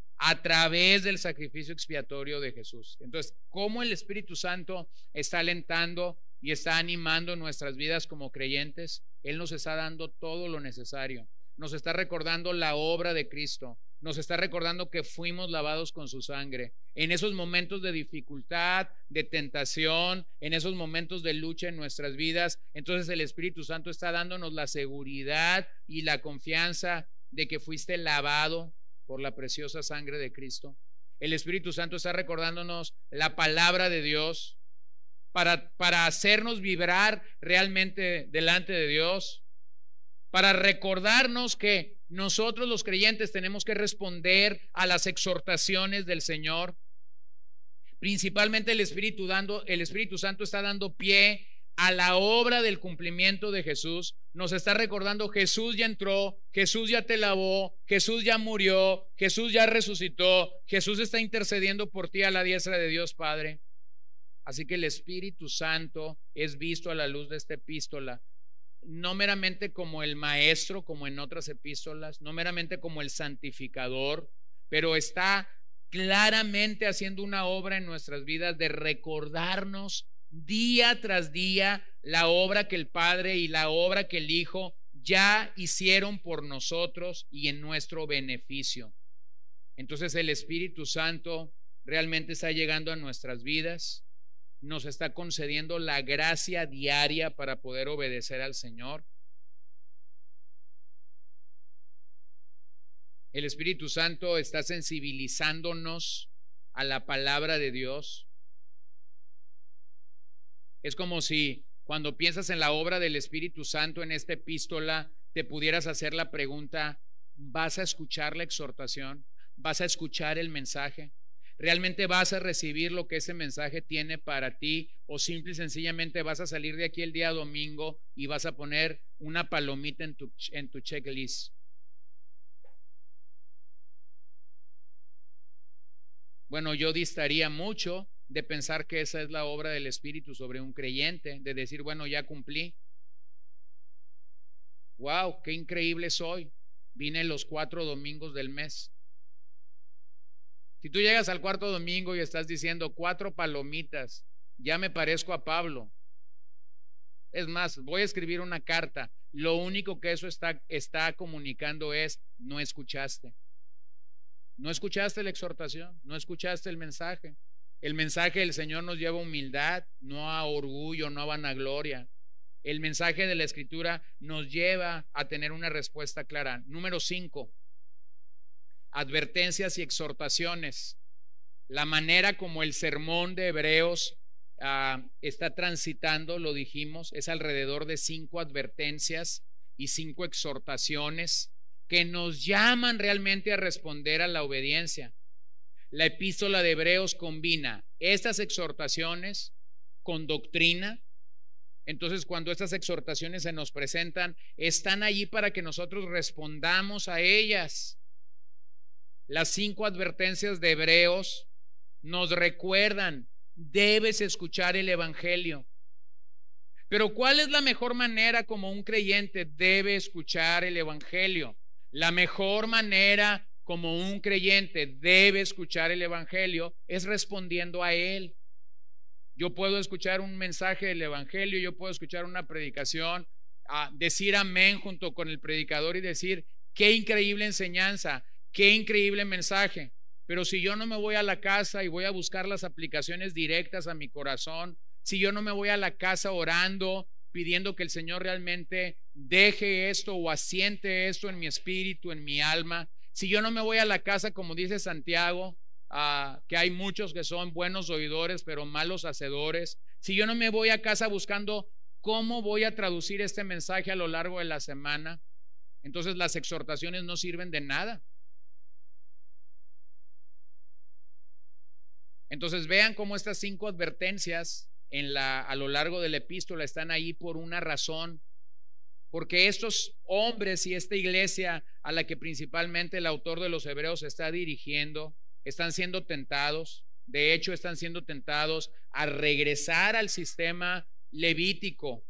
a través del sacrificio expiatorio de Jesús. Entonces, ¿cómo el Espíritu Santo está alentando y está animando nuestras vidas como creyentes? Él nos está dando todo lo necesario. Nos está recordando la obra de Cristo. Nos está recordando que fuimos lavados con su sangre. En esos momentos de dificultad, de tentación, en esos momentos de lucha en nuestras vidas, entonces el Espíritu Santo está dándonos la seguridad y la confianza de que fuiste lavado por la preciosa sangre de Cristo. El Espíritu Santo está recordándonos la palabra de Dios para, para hacernos vibrar realmente delante de Dios, para recordarnos que nosotros los creyentes tenemos que responder a las exhortaciones del Señor. Principalmente el Espíritu, dando, el Espíritu Santo está dando pie a la obra del cumplimiento de Jesús. Nos está recordando: Jesús ya entró, Jesús ya te lavó, Jesús ya murió, Jesús ya resucitó, Jesús está intercediendo por ti a la diestra de Dios Padre. Así que el Espíritu Santo es visto a la luz de esta epístola no meramente como el maestro, como en otras epístolas, no meramente como el santificador, pero está claramente haciendo una obra en nuestras vidas de recordarnos día tras día la obra que el Padre y la obra que el Hijo ya hicieron por nosotros y en nuestro beneficio. Entonces el Espíritu Santo realmente está llegando a nuestras vidas, nos está concediendo la gracia diaria para poder obedecer al Señor. El Espíritu Santo está sensibilizándonos a la palabra de Dios. Es como si cuando piensas en la obra del Espíritu Santo en esta epístola, te pudieras hacer la pregunta: ¿vas a escuchar la exhortación? ¿Vas a escuchar el mensaje? ¿Realmente vas a recibir lo que ese mensaje tiene para ti? ¿O simple y sencillamente vas a salir de aquí el día domingo y vas a poner una palomita en tu, en tu checklist? Bueno, yo distaría mucho de pensar que esa es la obra del Espíritu sobre un creyente, de decir, bueno, ya cumplí. Wow, qué increíble soy. Vine los cuatro domingos del mes. Si tú llegas al cuarto domingo y estás diciendo cuatro palomitas, ya me parezco a Pablo. Es más, voy a escribir una carta. Lo único que eso está, está comunicando es: no escuchaste. No escuchaste la exhortación, no escuchaste el mensaje. El mensaje del Señor nos lleva a humildad, no a orgullo, no a vanagloria. El mensaje de la Escritura nos lleva a tener una respuesta clara. Número cinco, advertencias y exhortaciones. La manera como el sermón de Hebreos uh, está transitando, lo dijimos, es alrededor de cinco advertencias y cinco exhortaciones que nos llaman realmente a responder a la obediencia. La epístola de Hebreos combina estas exhortaciones con doctrina. Entonces, cuando estas exhortaciones se nos presentan, están allí para que nosotros respondamos a ellas. Las cinco advertencias de Hebreos nos recuerdan: debes escuchar el evangelio. Pero ¿cuál es la mejor manera como un creyente debe escuchar el evangelio? La mejor manera como un creyente debe escuchar el evangelio es respondiendo a él. Yo puedo escuchar un mensaje del evangelio, yo puedo escuchar una predicación, uh, decir amén junto con el predicador y decir: qué increíble enseñanza, qué increíble mensaje. Pero si yo no me voy a la casa y voy a buscar las aplicaciones directas a mi corazón, si yo no me voy a la casa orando, pidiendo que el Señor realmente deje esto o asiente esto en mi espíritu, en mi alma, si yo no me voy a la casa, como dice Santiago, uh, que hay muchos que son buenos oidores pero malos hacedores, si yo no me voy a casa buscando cómo voy a traducir este mensaje a lo largo de la semana, entonces las exhortaciones no sirven de nada. Entonces vean cómo estas cinco advertencias en la, a lo largo de la epístola están ahí por una razón, porque estos hombres y esta iglesia a la que principalmente el autor de los Hebreos está dirigiendo, están siendo tentados. De hecho, están siendo tentados a regresar al sistema levítico.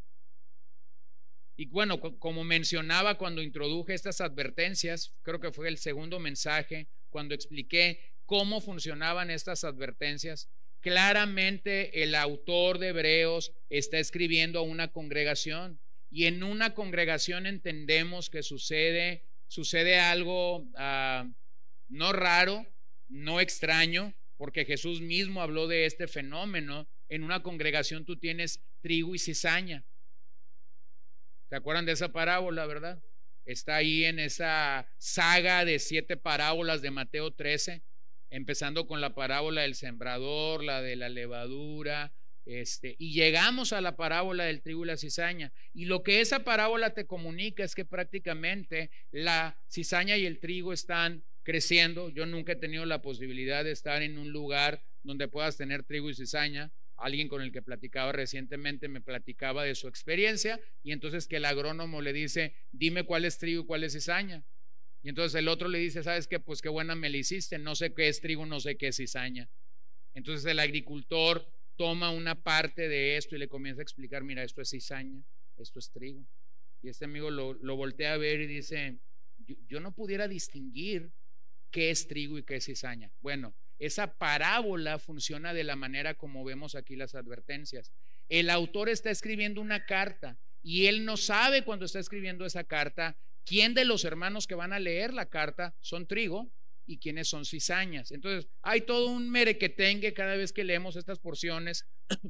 Y bueno, como mencionaba cuando introduje estas advertencias, creo que fue el segundo mensaje, cuando expliqué cómo funcionaban estas advertencias, claramente el autor de Hebreos está escribiendo a una congregación, y en una congregación entendemos que sucede, sucede algo uh, no raro, no extraño, porque Jesús mismo habló de este fenómeno. En una congregación tú tienes trigo y cizaña. ¿Se acuerdan de esa parábola, verdad? Está ahí en esa saga de siete parábolas de Mateo trece, empezando con la parábola del sembrador, la de la levadura, este, y llegamos a la parábola del trigo y la cizaña. Y lo que esa parábola te comunica es que prácticamente la cizaña y el trigo están creciendo. Yo nunca he tenido la posibilidad de estar en un lugar donde puedas tener trigo y cizaña. Alguien con el que platicaba recientemente me platicaba de su experiencia, y entonces que el agrónomo le dice: dime cuál es trigo y cuál es cizaña. Y entonces el otro le dice: ¿sabes qué? Pues qué buena me la hiciste, no sé qué es trigo, no sé qué es cizaña. Entonces el agricultor toma una parte de esto y le comienza a explicar: mira, esto es cizaña, esto es trigo. Y este amigo lo, lo voltea a ver y dice: yo, yo no pudiera distinguir qué es trigo y qué es cizaña. Bueno, esa parábola funciona de la manera como vemos aquí las advertencias. El autor está escribiendo una carta y él no sabe, cuando está escribiendo esa carta, quién de los hermanos que van a leer la carta son trigo y quiénes son cizañas. Entonces, hay todo un merequetengue cada vez que leemos estas porciones.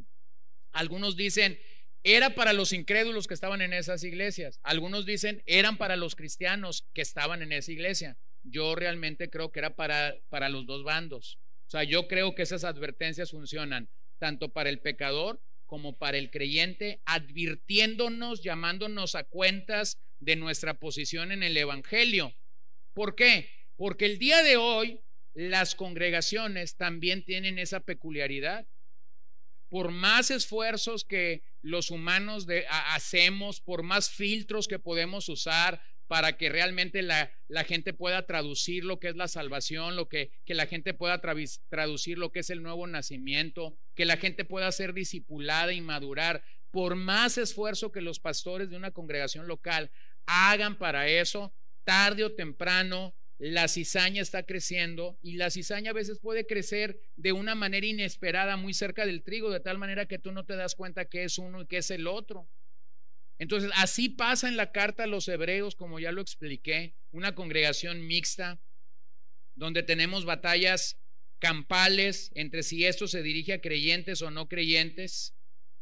Algunos dicen, era para los incrédulos que estaban en esas iglesias. Algunos dicen, eran para los cristianos que estaban en esa iglesia. Yo realmente creo que era para, para los dos bandos. O sea, yo creo que esas advertencias funcionan tanto para el pecador como para el creyente, advirtiéndonos, llamándonos a cuentas de nuestra posición en el evangelio. ¿Por qué? Porque el día de hoy las congregaciones también tienen esa peculiaridad. Por más esfuerzos que los humanos de, a, hacemos, por más filtros que podemos usar para que realmente la, la gente pueda traducir lo que es la salvación, lo que, que la gente pueda travis, traducir lo que es el nuevo nacimiento, que la gente pueda ser discipulada y madurar, por más esfuerzo que los pastores de una congregación local hagan para eso, tarde o temprano la cizaña está creciendo, y la cizaña a veces puede crecer de una manera inesperada muy cerca del trigo, de tal manera que tú no te das cuenta que es uno y que es el otro. Entonces, así pasa en la carta a los hebreos, como ya lo expliqué, una congregación mixta, donde tenemos batallas campales entre si esto se dirige a creyentes o no creyentes.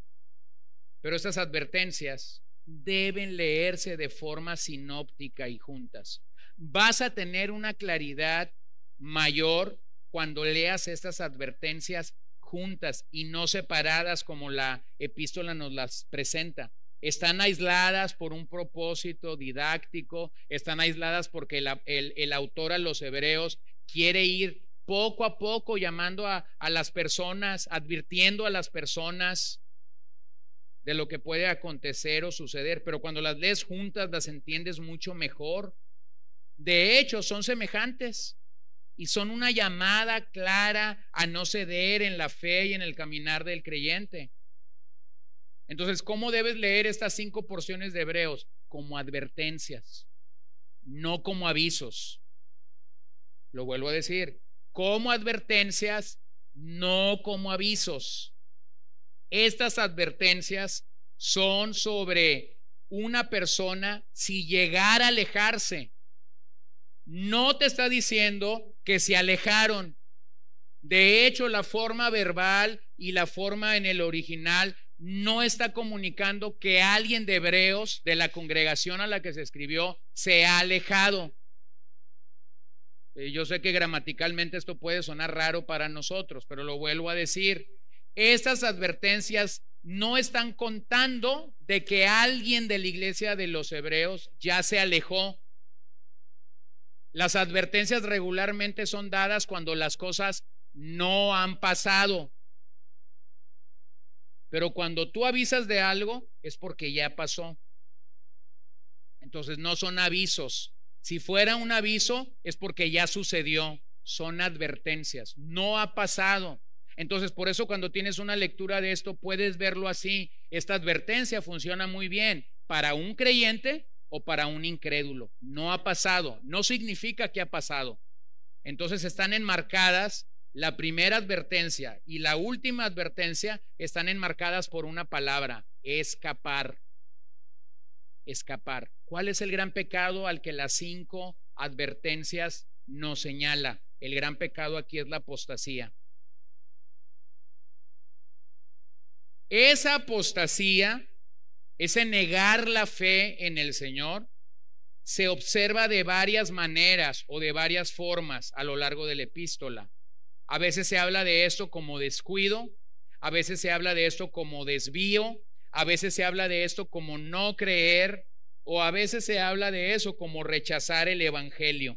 Pero estas advertencias deben leerse de forma sinóptica y juntas. Vas a tener una claridad mayor cuando leas estas advertencias juntas y no separadas como la epístola nos las presenta. Están aisladas por un propósito didáctico, están aisladas porque el, el, el autor a los hebreos quiere ir poco a poco llamando a, a las personas, advirtiendo a las personas de lo que puede acontecer o suceder, pero cuando las lees juntas las entiendes mucho mejor. De hecho, son semejantes y son una llamada clara a no ceder en la fe y en el caminar del creyente. Entonces, ¿cómo debes leer estas cinco porciones de Hebreos? Como advertencias, no como avisos. Lo vuelvo a decir, como advertencias, no como avisos. Estas advertencias son sobre una persona si llegara a alejarse. No te está diciendo que se alejaron. De hecho, la forma verbal y la forma en el original no está comunicando que alguien de Hebreos, de la congregación a la que se escribió, se ha alejado. Yo sé que gramaticalmente esto puede sonar raro para nosotros, pero lo vuelvo a decir. Estas advertencias no están contando de que alguien de la iglesia de los hebreos ya se alejó. Las advertencias regularmente son dadas cuando las cosas no han pasado. Pero cuando tú avisas de algo es porque ya pasó. Entonces no son avisos. Si fuera un aviso es porque ya sucedió. Son advertencias. No ha pasado. Entonces, por eso cuando tienes una lectura de esto puedes verlo así. Esta advertencia funciona muy bien para un creyente o para un incrédulo. No ha pasado, no significa que ha pasado. Entonces están enmarcadas, la primera advertencia y la última advertencia están enmarcadas por una palabra: escapar. Escapar. ¿Cuál es el gran pecado al que las cinco advertencias nos señala? El gran pecado aquí es la apostasía. Esa apostasía, ese negar la fe en el Señor, se observa de varias maneras o de varias formas a lo largo de la epístola. A veces se habla de esto como descuido, a veces se habla de esto como desvío, a veces se habla de esto como no creer, o a veces se habla de eso como rechazar el evangelio.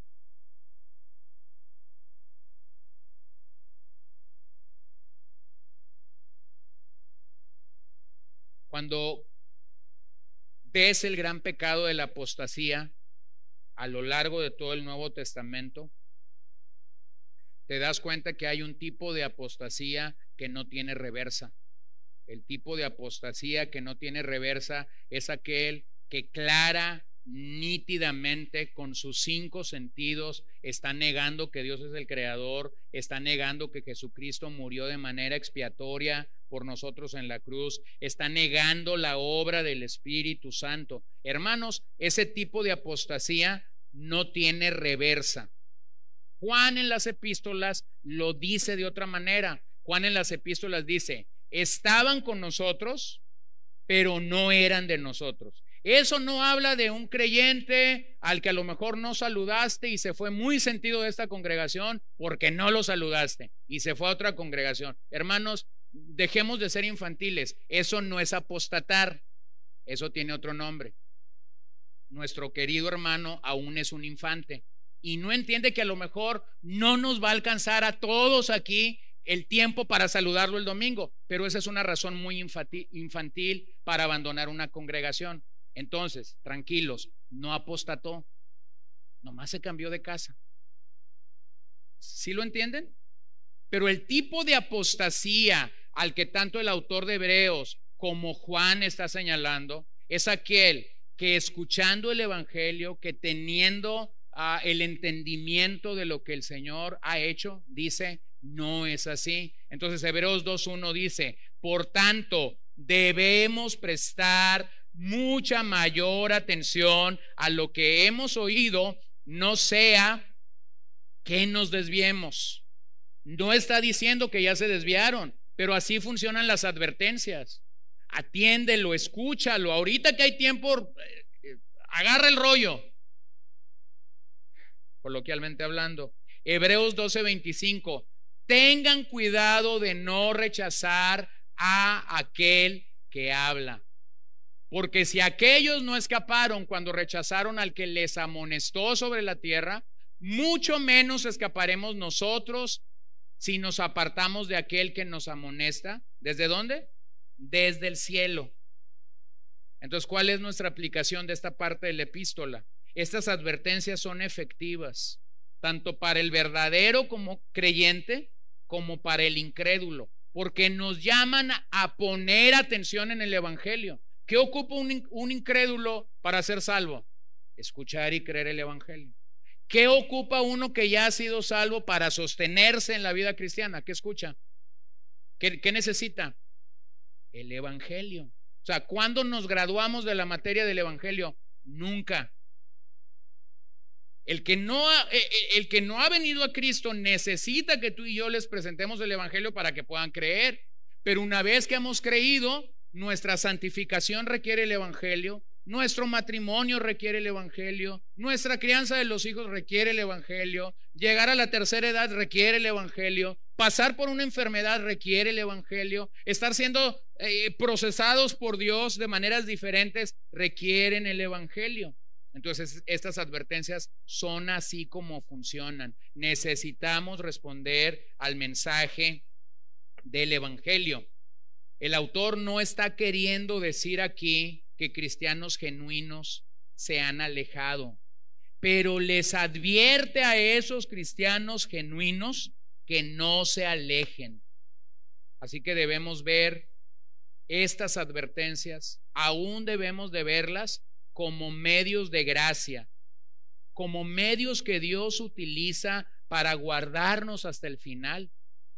Cuando ves el gran pecado de la apostasía a lo largo de todo el Nuevo Testamento, te das cuenta que hay un tipo de apostasía que no tiene reversa. El tipo de apostasía que no tiene reversa es aquel que clara, nítidamente, con sus cinco sentidos, está negando que Dios es el creador, está negando que Jesucristo murió de manera expiatoria por nosotros en la cruz, está negando la obra del Espíritu Santo. Hermanos, ese tipo de apostasía no tiene reversa. Juan en las epístolas lo dice de otra manera. Juan en las epístolas dice, estaban con nosotros, pero no eran de nosotros. Eso no habla de un creyente al que a lo mejor no saludaste y se fue muy sentido de esta congregación porque no lo saludaste y se fue a otra congregación. Hermanos, dejemos de ser infantiles. Eso no es apostatar. Eso tiene otro nombre. Nuestro querido hermano aún es un infante y no entiende que a lo mejor no nos va a alcanzar a todos aquí el tiempo para saludarlo el domingo, pero esa es una razón muy infantil para abandonar una congregación. Entonces, tranquilos, no apostató, nomás se cambió de casa. ¿Sí lo entienden? Pero el tipo de apostasía al que tanto el autor de Hebreos como Juan está señalando es aquel que escuchando el evangelio, que teniendo uh, el entendimiento de lo que el Señor ha hecho, dice, no es así. Entonces Hebreos dos uno dice, por tanto, debemos prestar mucha mayor atención a lo que hemos oído, no sea que nos desviemos. No está diciendo que ya se desviaron, pero así funcionan las advertencias. Atiéndelo, escúchalo. Ahorita que hay tiempo, eh, agarra el rollo. Coloquialmente hablando, Hebreos doce veinticinco. Tengan cuidado de no rechazar a aquel que habla. Porque si aquellos no escaparon cuando rechazaron al que les amonestó sobre la tierra, mucho menos escaparemos nosotros si nos apartamos de aquel que nos amonesta. ¿Desde dónde? Desde el cielo. Entonces, ¿cuál es nuestra aplicación de esta parte de la epístola? Estas advertencias son efectivas, tanto para el verdadero como creyente, como para el incrédulo, porque nos llaman a poner atención en el evangelio. ¿Qué ocupa un, un incrédulo para ser salvo? Escuchar y creer el evangelio. ¿Qué ocupa uno que ya ha sido salvo para sostenerse en la vida cristiana? ¿Qué escucha? ¿Qué, qué necesita? El evangelio. O sea, ¿cuándo nos graduamos de la materia del evangelio? Nunca. El que no ha, el que no ha venido a Cristo necesita que tú y yo les presentemos el evangelio para que puedan creer. Pero una vez que hemos creído, nuestra santificación requiere el evangelio, nuestro matrimonio requiere el evangelio, nuestra crianza de los hijos requiere el evangelio, llegar a la tercera edad requiere el evangelio, pasar por una enfermedad requiere el evangelio, estar siendo eh, procesados por Dios de maneras diferentes requieren el evangelio. Entonces, estas advertencias son así como funcionan. Necesitamos responder al mensaje del evangelio. El autor no está queriendo decir aquí que cristianos genuinos se han alejado, pero les advierte a esos cristianos genuinos que no se alejen. Así que debemos ver estas advertencias, aún debemos de verlas como medios de gracia, como medios que Dios utiliza para guardarnos hasta el final.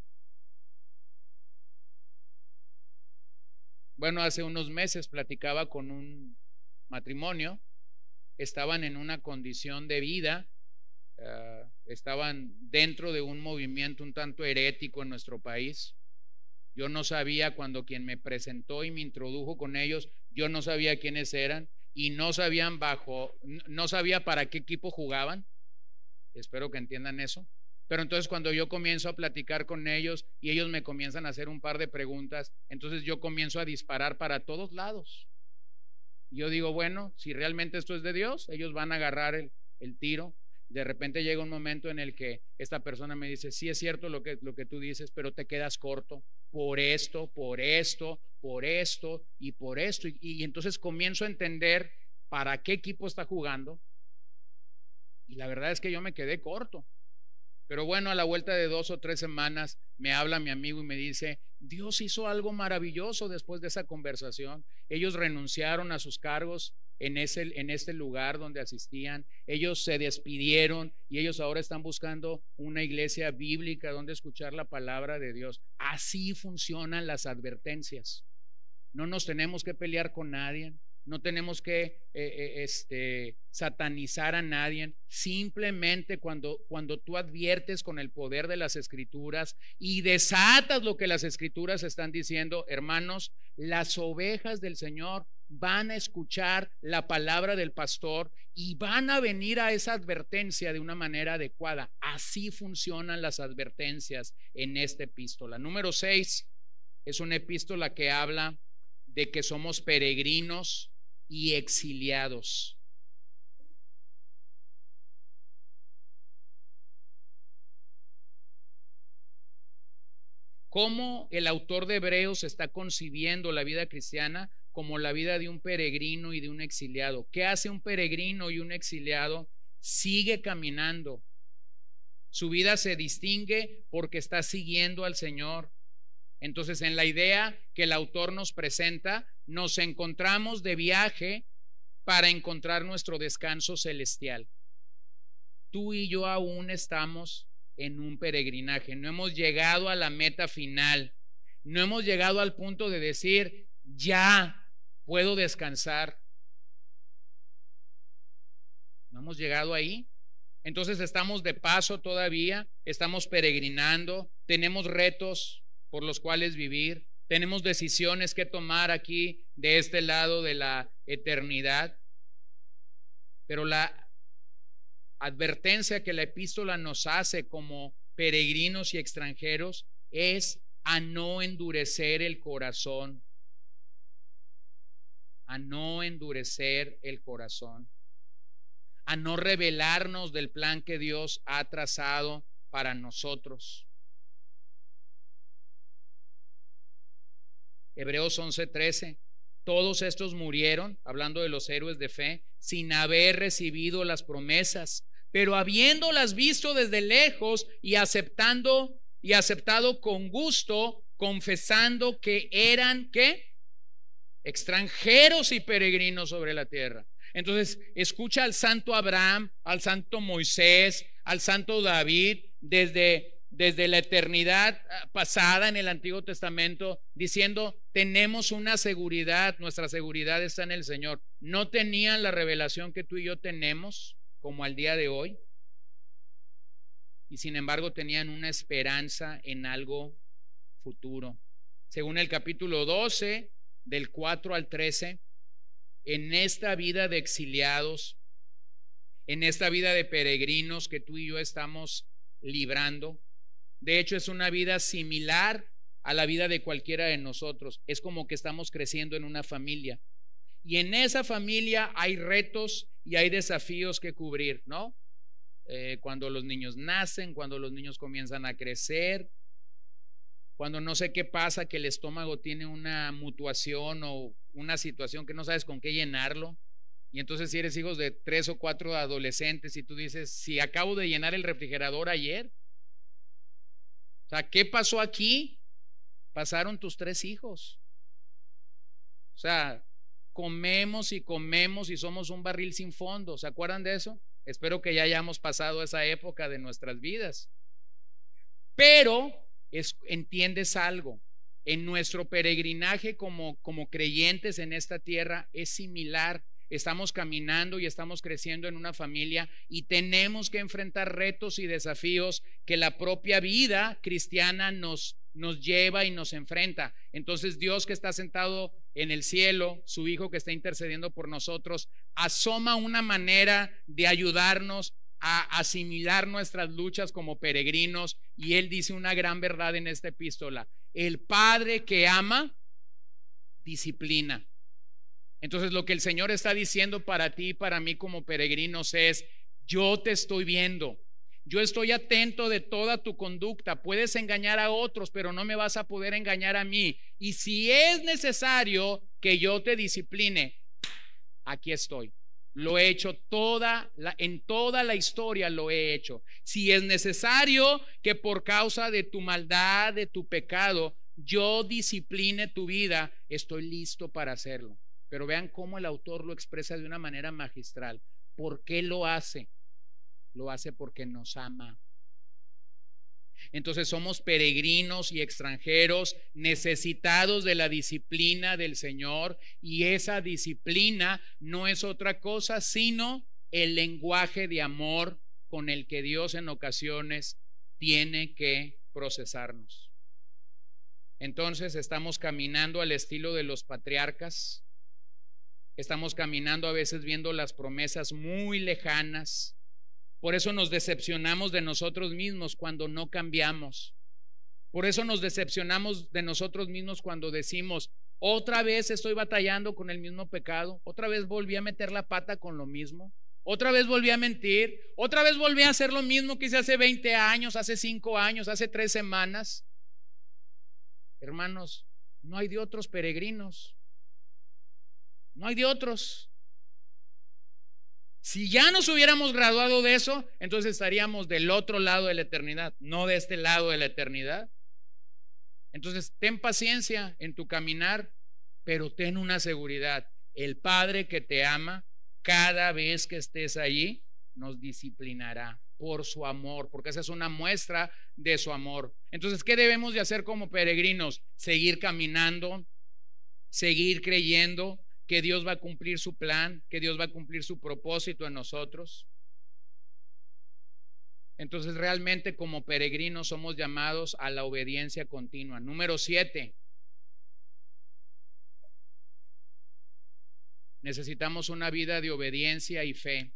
Bueno, hace unos meses platicaba con un matrimonio, estaban en una condición de vida, uh, estaban dentro de un movimiento un tanto herético en nuestro país. Yo no sabía, cuando quien me presentó y me introdujo con ellos, yo no sabía quiénes eran y no sabían bajo, no sabía para qué equipo jugaban. Espero que entiendan eso. Pero entonces cuando yo comienzo a platicar con ellos y ellos me comienzan a hacer un par de preguntas, entonces yo comienzo a disparar para todos lados. Yo digo, bueno, si realmente esto es de Dios, ellos van a agarrar el, el tiro. De repente llega un momento en el que esta persona me dice, sí es cierto lo que, lo que tú dices, pero te quedas corto por esto, por esto, por esto y por esto. Y, y entonces comienzo a entender para qué equipo está jugando. Y la verdad es que yo me quedé corto. Pero bueno, a la vuelta de dos o tres semanas me habla mi amigo y me dice, Dios hizo algo maravilloso después de esa conversación. Ellos renunciaron a sus cargos en, ese, en este lugar donde asistían. Ellos se despidieron y ellos ahora están buscando una iglesia bíblica donde escuchar la palabra de Dios. Así funcionan las advertencias. No nos tenemos que pelear con nadie. no tenemos que eh, eh, este, satanizar a nadie. Simplemente cuando, cuando tú adviertes con el poder de las Escrituras y desatas lo que las Escrituras están diciendo, hermanos, las ovejas del Señor van a escuchar la palabra del pastor y van a venir a esa advertencia de una manera adecuada. Así funcionan las advertencias en esta epístola. Número seis, es una epístola que habla de que somos peregrinos y exiliados. ¿Cómo el autor de Hebreos está concibiendo la vida cristiana? Como la vida de un peregrino y de un exiliado. ¿Qué hace un peregrino y un exiliado? Sigue caminando. Su vida se distingue porque está siguiendo al Señor. Entonces, en la idea que el autor nos presenta, nos encontramos de viaje para encontrar nuestro descanso celestial. Tú y yo aún estamos en un peregrinaje. No hemos llegado a la meta final. No hemos llegado al punto de decir, ya puedo descansar. No hemos llegado ahí. Entonces estamos de paso todavía, estamos peregrinando, tenemos retos por los cuales vivir, tenemos decisiones que tomar aquí de este lado de la eternidad. Pero la advertencia que la epístola nos hace como peregrinos y extranjeros es a no endurecer el corazón. A no endurecer el corazón, a no rebelarnos del plan que Dios ha trazado para nosotros. Hebreos once trece, todos estos murieron, hablando de los héroes de fe, sin haber recibido las promesas, pero habiéndolas visto desde lejos y aceptando y aceptado con gusto, confesando que eran ¿qué? Extranjeros y peregrinos sobre la tierra. Entonces, escucha al santo Abraham, al santo Moisés, al santo David, desde, desde la eternidad pasada en el Antiguo Testamento, diciendo, tenemos una seguridad, nuestra seguridad está en el Señor. No tenían la revelación que tú y yo tenemos, como al día de hoy, y sin embargo tenían una esperanza en algo futuro. Según el capítulo doce, del cuatro al trece, en esta vida de exiliados, en esta vida de peregrinos que tú y yo estamos librando, de hecho es una vida similar a la vida de cualquiera de nosotros. Es como que estamos creciendo en una familia y en esa familia hay retos y hay desafíos que cubrir, ¿no? Eh, cuando los niños nacen, cuando los niños comienzan a crecer, cuando no sé qué pasa, que el estómago tiene una mutuación o una situación que no sabes con qué llenarlo. Y entonces si eres hijos de tres o cuatro adolescentes y tú dices, si acabo de llenar el refrigerador ayer, o sea, ¿qué pasó aquí? Pasaron tus tres hijos. O sea, comemos y comemos y somos un barril sin fondo. ¿Se acuerdan de eso? Espero que ya hayamos pasado esa época de nuestras vidas. Pero es, entiendes algo, en nuestro peregrinaje como, como creyentes en esta tierra es similar. Estamos caminando y estamos creciendo en una familia y tenemos que enfrentar retos y desafíos que la propia vida cristiana nos, nos lleva y nos enfrenta. Entonces Dios, que está sentado en el cielo, su Hijo que está intercediendo por nosotros, asoma una manera de ayudarnos a asimilar nuestras luchas como peregrinos, y él dice una gran verdad en esta epístola: el Padre que ama disciplina. Entonces lo que el Señor está diciendo para ti y para mí como peregrinos es: yo te estoy viendo, yo estoy atento de toda tu conducta. Puedes engañar a otros, pero no me vas a poder engañar a mí, y si es necesario que yo te discipline, aquí estoy. Lo he hecho toda la, en toda la historia lo he hecho. Si es necesario que por causa de tu maldad, de tu pecado, yo discipline tu vida, estoy listo para hacerlo. Pero vean cómo el autor lo expresa de una manera magistral. ¿Por qué lo hace? Lo hace porque nos ama. Entonces somos peregrinos y extranjeros, necesitados de la disciplina del Señor, y esa disciplina no es otra cosa sino el lenguaje de amor con el que Dios en ocasiones tiene que procesarnos. Entonces estamos caminando al estilo de los patriarcas, estamos caminando a veces viendo las promesas muy lejanas. Por eso nos decepcionamos de nosotros mismos cuando no cambiamos. Por eso nos decepcionamos de nosotros mismos cuando decimos, otra vez estoy batallando con el mismo pecado, otra vez volví a meter la pata con lo mismo, otra vez volví a mentir, otra vez volví a hacer lo mismo que hice hace veinte años, hace cinco años, hace tres semanas. Hermanos, no hay de otros peregrinos, no hay de otros. Si ya nos hubiéramos graduado de eso, entonces estaríamos del otro lado de la eternidad, no de este lado de la eternidad. Entonces, ten paciencia en tu caminar, pero ten una seguridad. El Padre que te ama, cada vez que estés allí, nos disciplinará por su amor, porque esa es una muestra de su amor. Entonces, ¿qué debemos de hacer como peregrinos? Seguir caminando, seguir creyendo que Dios va a cumplir su plan, que Dios va a cumplir su propósito en nosotros. Entonces realmente como peregrinos somos llamados a la obediencia continua. Número siete, necesitamos una vida de obediencia y fe.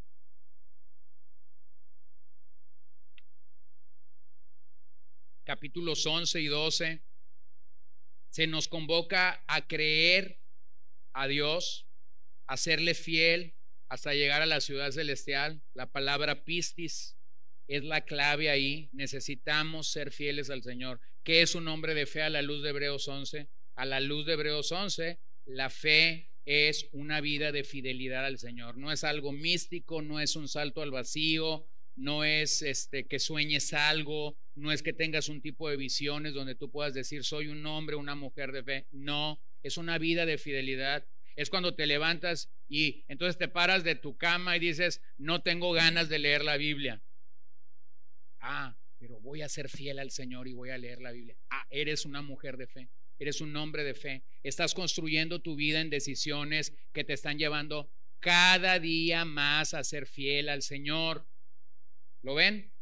Capítulos once y doce se nos convoca a creer a Dios, a serle fiel hasta llegar a la ciudad celestial. La palabra pistis es la clave ahí. Necesitamos ser fieles al Señor. ¿Qué es un hombre de fe a la luz de Hebreos once? A la luz de Hebreos once, la fe es una vida de fidelidad al Señor. No es algo místico, no es un salto al vacío, no es este que sueñes algo, no es que tengas un tipo de visiones donde tú puedas decir soy un hombre, una mujer de fe. No, es una vida de fidelidad. Es cuando te levantas y entonces te paras de tu cama y dices, no tengo ganas de leer la Biblia. Ah, pero voy a ser fiel al Señor y voy a leer la Biblia. Ah, eres una mujer de fe, eres un hombre de fe. Estás construyendo tu vida en decisiones que te están llevando cada día más a ser fiel al Señor. ¿Lo ven?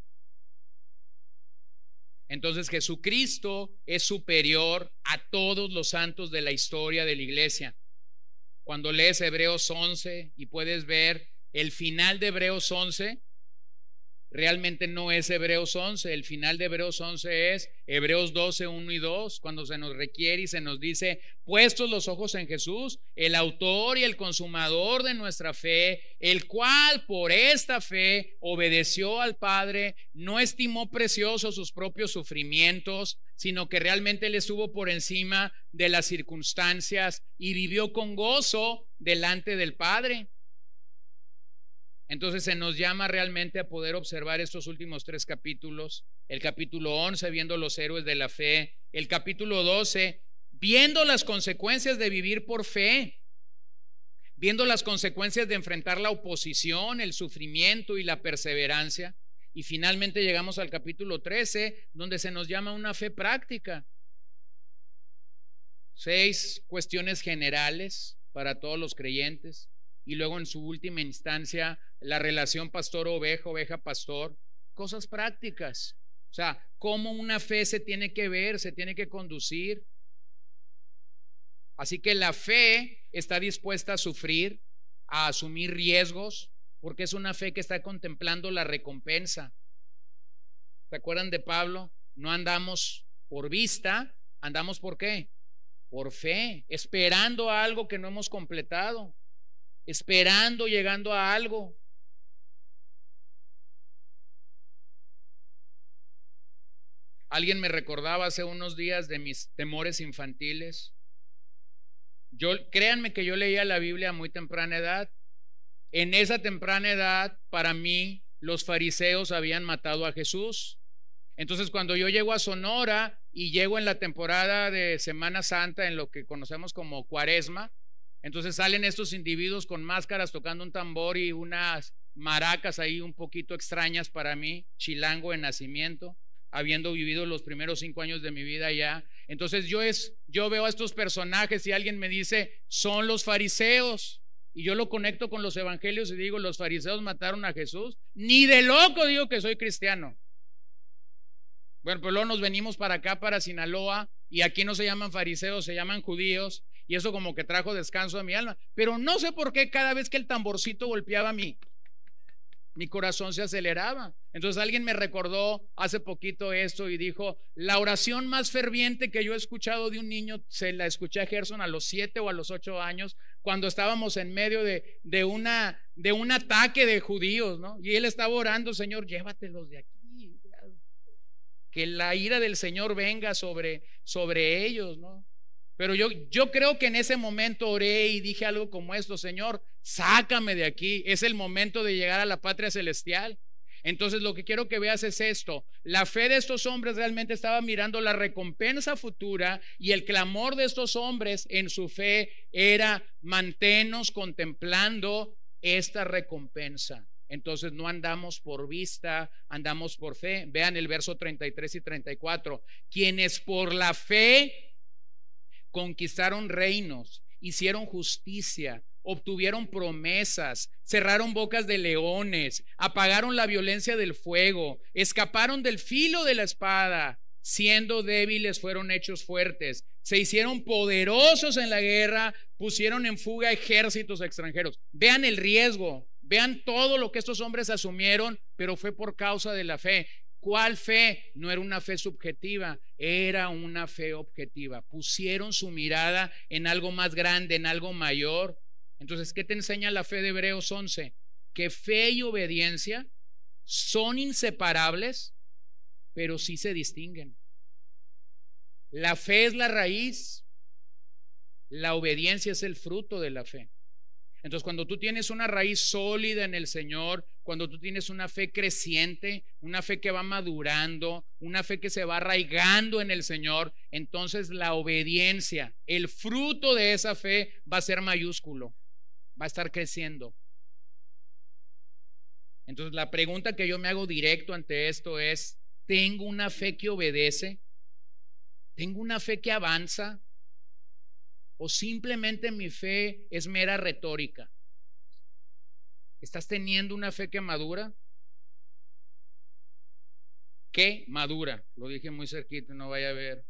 Entonces Jesucristo es superior a todos los santos de la historia de la iglesia. Cuando lees Hebreos once y puedes ver el final de Hebreos once, realmente no es Hebreos once, el final de Hebreos once es Hebreos doce, uno y dos, cuando se nos requiere y se nos dice, puestos los ojos en Jesús, el autor y el consumador de nuestra fe, el cual por esta fe obedeció al Padre, no estimó preciosos sus propios sufrimientos, sino que realmente le estuvo por encima de las circunstancias y vivió con gozo delante del Padre. Entonces se nos llama realmente a poder observar estos últimos tres capítulos. El capítulo once, viendo los héroes de la fe. El capítulo doce, viendo las consecuencias de vivir por fe. Viendo las consecuencias de enfrentar la oposición, el sufrimiento y la perseverancia. Y finalmente llegamos al capítulo trece, donde se nos llama una fe práctica. Seis cuestiones generales para todos los creyentes. Y luego en su última instancia, la relación pastor-oveja, oveja-pastor, cosas prácticas. O sea, cómo una fe se tiene que ver, se tiene que conducir. Así que la fe está dispuesta a sufrir, a asumir riesgos, porque es una fe que está contemplando la recompensa. ¿Se acuerdan de Pablo? No andamos por vista, andamos ¿por qué? Por fe, esperando a algo que no hemos completado. Esperando, llegando a algo. Alguien me recordaba hace unos días de mis temores infantiles. Yo, créanme que yo leía la Biblia a muy temprana edad. En esa temprana edad, para mí, los fariseos habían matado a Jesús. Entonces, cuando yo llego a Sonora y llego en la temporada de Semana Santa, en lo que conocemos como Cuaresma, entonces salen estos individuos con máscaras tocando un tambor y unas maracas ahí un poquito extrañas para mí, chilango de nacimiento. habiendo vivido los primeros cinco años de mi vida allá. Entonces yo, es, yo veo a estos personajes y alguien me dice, son los fariseos. Y yo lo conecto con los evangelios y digo, los fariseos mataron a Jesús. Ni de loco digo que soy cristiano. Bueno, pues luego nos venimos para acá, para Sinaloa, y aquí no se llaman fariseos, se llaman judíos, y eso como que trajo descanso a mi alma. Pero no sé por qué cada vez que el tamborcito golpeaba mi, mi corazón se aceleraba. Entonces alguien me recordó hace poquito esto y dijo, la oración más ferviente que yo he escuchado de un niño, se la escuché a Gerson a los siete o a los ocho años, cuando estábamos en medio de, de, una, de un ataque de judíos, ¿no? Y él estaba orando, Señor, llévatelos de aquí. Que la ira del Señor venga sobre, sobre ellos, ¿no? Pero yo, yo creo que en ese momento oré y dije algo como esto, Señor, sácame de aquí, es el momento de llegar a la patria celestial. Entonces lo que quiero que veas es esto, la fe de estos hombres realmente estaba mirando la recompensa futura y el clamor de estos hombres en su fe era, manténnos contemplando esta recompensa. Entonces no andamos por vista, andamos por fe. Vean el verso treinta y tres y treinta y cuatro. Quienes por la fe conquistaron reinos, hicieron justicia, obtuvieron promesas, cerraron bocas de leones, apagaron la violencia del fuego, escaparon del filo de la espada, siendo débiles fueron hechos fuertes, se hicieron poderosos en la guerra, pusieron en fuga ejércitos extranjeros. Vean el riesgo. Vean todo lo que estos hombres asumieron, pero fue por causa de la fe. ¿Cuál fe? No era una fe subjetiva, era una fe objetiva. Pusieron su mirada en algo más grande, en algo mayor. Entonces, ¿qué te enseña la fe de Hebreos once? Que fe y obediencia son inseparables, pero sí se distinguen. La fe es la raíz, la obediencia es el fruto de la fe. Entonces, cuando tú tienes una raíz sólida en el Señor, cuando tú tienes una fe creciente, una fe que va madurando, una fe que se va arraigando en el Señor, entonces la obediencia, el fruto de esa fe va a ser mayúsculo, va a estar creciendo. Entonces, la pregunta que yo me hago directo ante esto es, ¿tengo una fe que obedece? ¿Tengo una fe que avanza? ¿O simplemente mi fe es mera retórica? ¿Estás teniendo una fe que madura? ¿Qué madura? Lo dije muy cerquita, no vaya a ver.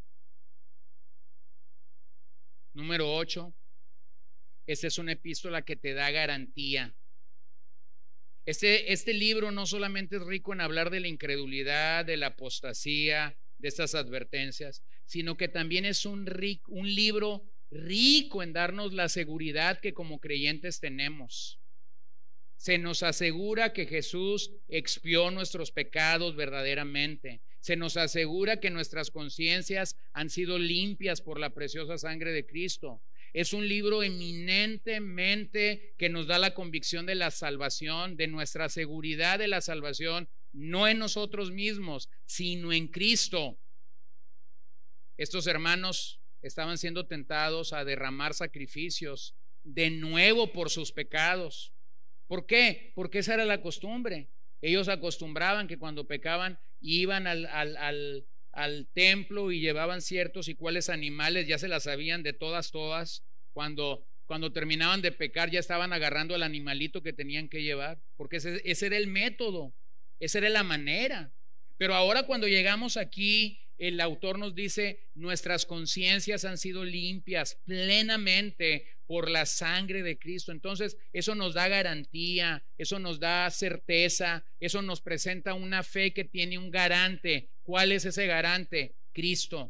Número ocho. Esta es una epístola que te da garantía. Este, este libro no solamente es rico en hablar de la incredulidad, de la apostasía, de estas advertencias, sino que también es un, rico, un libro rico en darnos la seguridad que como creyentes tenemos. Se nos asegura que Jesús expió nuestros pecados verdaderamente. Se nos asegura que nuestras conciencias han sido limpias por la preciosa sangre de Cristo. Es un libro eminentemente que nos da la convicción de la salvación, de nuestra seguridad de la salvación, no en nosotros mismos, sino en Cristo. Estos hermanos estaban siendo tentados a derramar sacrificios de nuevo por sus pecados. ¿Por qué? Porque esa era la costumbre. Ellos acostumbraban que cuando pecaban iban al, al, al, al templo y llevaban ciertos y cuáles animales, ya se las sabían de todas, todas. Cuando, cuando terminaban de pecar ya estaban agarrando al animalito que tenían que llevar, porque ese, ese era el método, esa era la manera. Pero ahora cuando llegamos aquí, el autor nos dice, nuestras conciencias han sido limpias plenamente por la sangre de Cristo. Entonces eso nos da garantía, eso nos da certeza, eso nos presenta una fe que tiene un garante. ¿Cuál es ese garante? Cristo.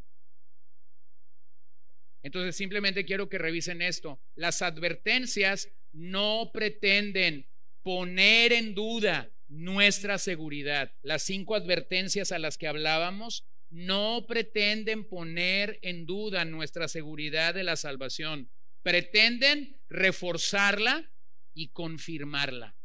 Entonces simplemente quiero que revisen esto. Las advertencias no pretenden poner en duda nuestra seguridad. Las cinco advertencias a las que hablábamos no pretenden poner en duda nuestra seguridad de la salvación. Pretenden reforzarla y confirmarla.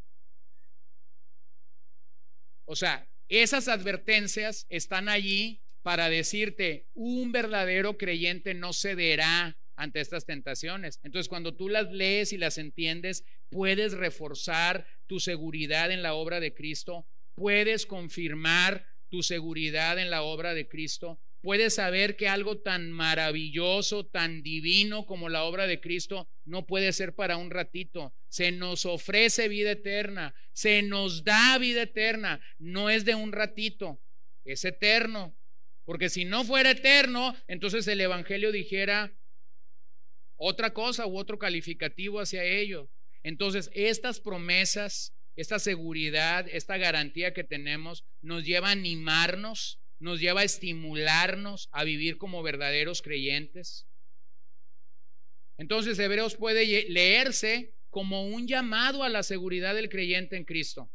O sea, esas advertencias están allí para decirte, un verdadero creyente no cederá ante estas tentaciones. Entonces, cuando tú las lees y las entiendes, puedes reforzar tu seguridad en la obra de Cristo, puedes confirmar tu seguridad en la obra de Cristo? ¿Puedes saber que algo tan maravilloso, tan divino como la obra de Cristo no puede ser para un ratito? Se nos ofrece vida eterna, se nos da vida eterna, no es de un ratito, es eterno. Porque si no fuera eterno, entonces el evangelio dijera otra cosa u otro calificativo hacia ello. Entonces, estas promesas, esta seguridad, esta garantía que tenemos nos lleva a animarnos, nos lleva a estimularnos a vivir como verdaderos creyentes. Entonces, Hebreos puede leerse como un llamado a la seguridad del creyente en Cristo.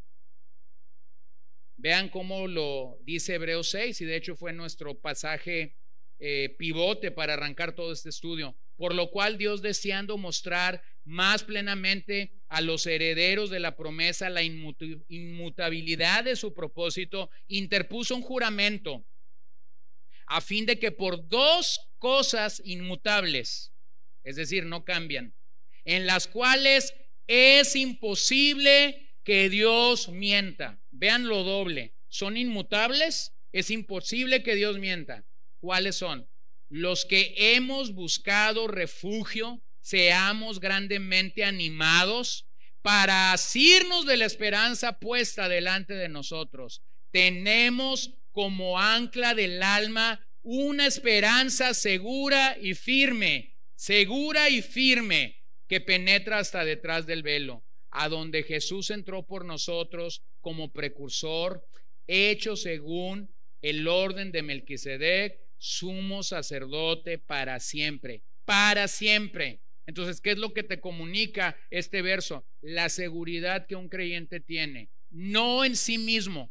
Vean cómo lo dice Hebreos seis, y de hecho fue nuestro pasaje eh, pivote para arrancar todo este estudio. Por lo cual Dios, deseando mostrar más plenamente a los herederos de la promesa la inmutabilidad de su propósito, interpuso un juramento a fin de que por dos cosas inmutables, es decir, no cambian, en las cuales es imposible que Dios mienta. Vean lo doble, son inmutables, es imposible que Dios mienta. ¿Cuáles son? Los que hemos buscado refugio, seamos grandemente animados para asirnos de la esperanza puesta delante de nosotros. Tenemos como ancla del alma una esperanza segura y firme, segura y firme, que penetra hasta detrás del velo, a donde Jesús entró por nosotros como precursor, hecho según el orden de Melquisedec, sumo sacerdote para siempre, para siempre. Entonces, ¿qué es lo que te comunica este verso? La seguridad que un creyente tiene, no en sí mismo,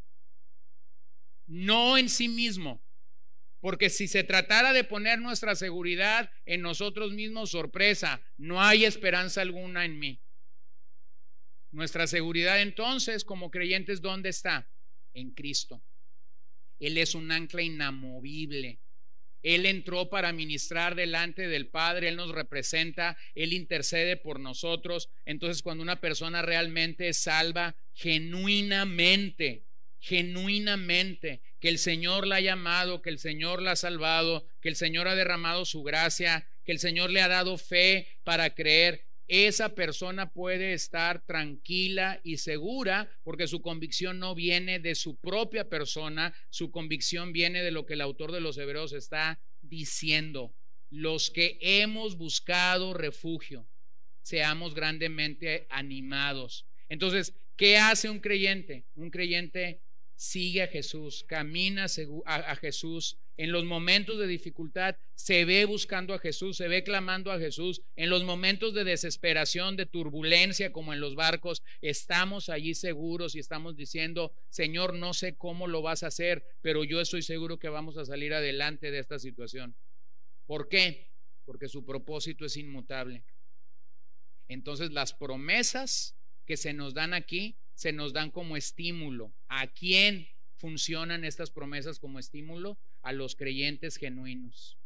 no en sí mismo, porque si se tratara de poner nuestra seguridad en nosotros mismos, sorpresa, no hay esperanza alguna en mí. Nuestra seguridad entonces como creyentes, ¿dónde está? En Cristo. Él es un ancla inamovible. Él entró para ministrar delante del Padre, Él nos representa, Él intercede por nosotros. Entonces, cuando una persona realmente es salva, genuinamente, genuinamente, que el Señor la ha llamado, que el Señor la ha salvado, que el Señor ha derramado su gracia, que el Señor le ha dado fe para creer, esa persona puede estar tranquila y segura, porque su convicción no viene de su propia persona, su convicción viene de lo que el autor de los Hebreos está diciendo. Los que hemos buscado refugio, seamos grandemente animados. Entonces, ¿qué hace un creyente? Un creyente sigue a Jesús, camina a Jesús. En los momentos de dificultad se ve buscando a Jesús, se ve clamando a Jesús. En los momentos de desesperación, de turbulencia, como en los barcos, estamos allí seguros y estamos diciendo: Señor, no sé cómo lo vas a hacer, pero yo estoy seguro que vamos a salir adelante de esta situación. ¿Por qué? Porque su propósito es inmutable. Entonces, las promesas que se nos dan aquí se nos dan como estímulo. ¿A quién funcionan estas promesas como estímulo? A los creyentes genuinos.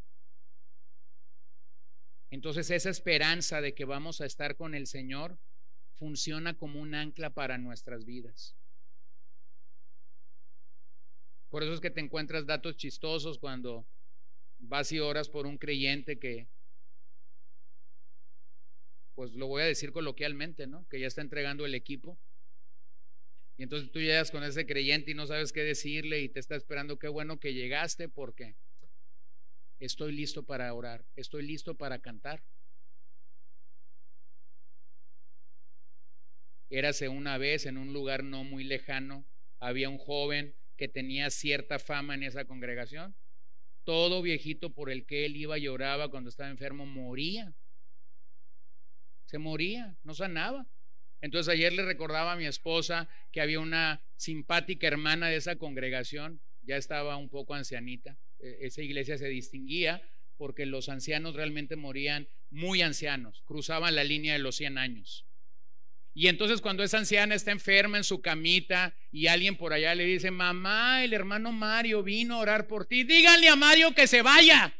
Entonces, esa esperanza de que vamos a estar con el Señor funciona como un ancla para nuestras vidas. Por eso es que te encuentras datos chistosos cuando vas y oras por un creyente que, pues lo voy a decir coloquialmente, ¿no? Que ya está entregando el equipo. Y entonces tú llegas con ese creyente y no sabes qué decirle y te está esperando. Qué bueno que llegaste, porque estoy listo para orar, estoy listo para cantar. Érase una vez en un lugar no muy lejano, había un joven que tenía cierta fama en esa congregación. Todo viejito por el que él iba y oraba cuando estaba enfermo moría. Se moría, no sanaba. Entonces ayer le recordaba a mi esposa que había una simpática hermana de esa congregación, ya estaba un poco ancianita. Esa iglesia se distinguía porque los ancianos realmente morían muy ancianos, cruzaban la línea de los cien años. Y entonces cuando esa anciana está enferma en su camita y alguien por allá le dice: mamá, el hermano Mario vino a orar por ti, díganle a Mario que se vaya.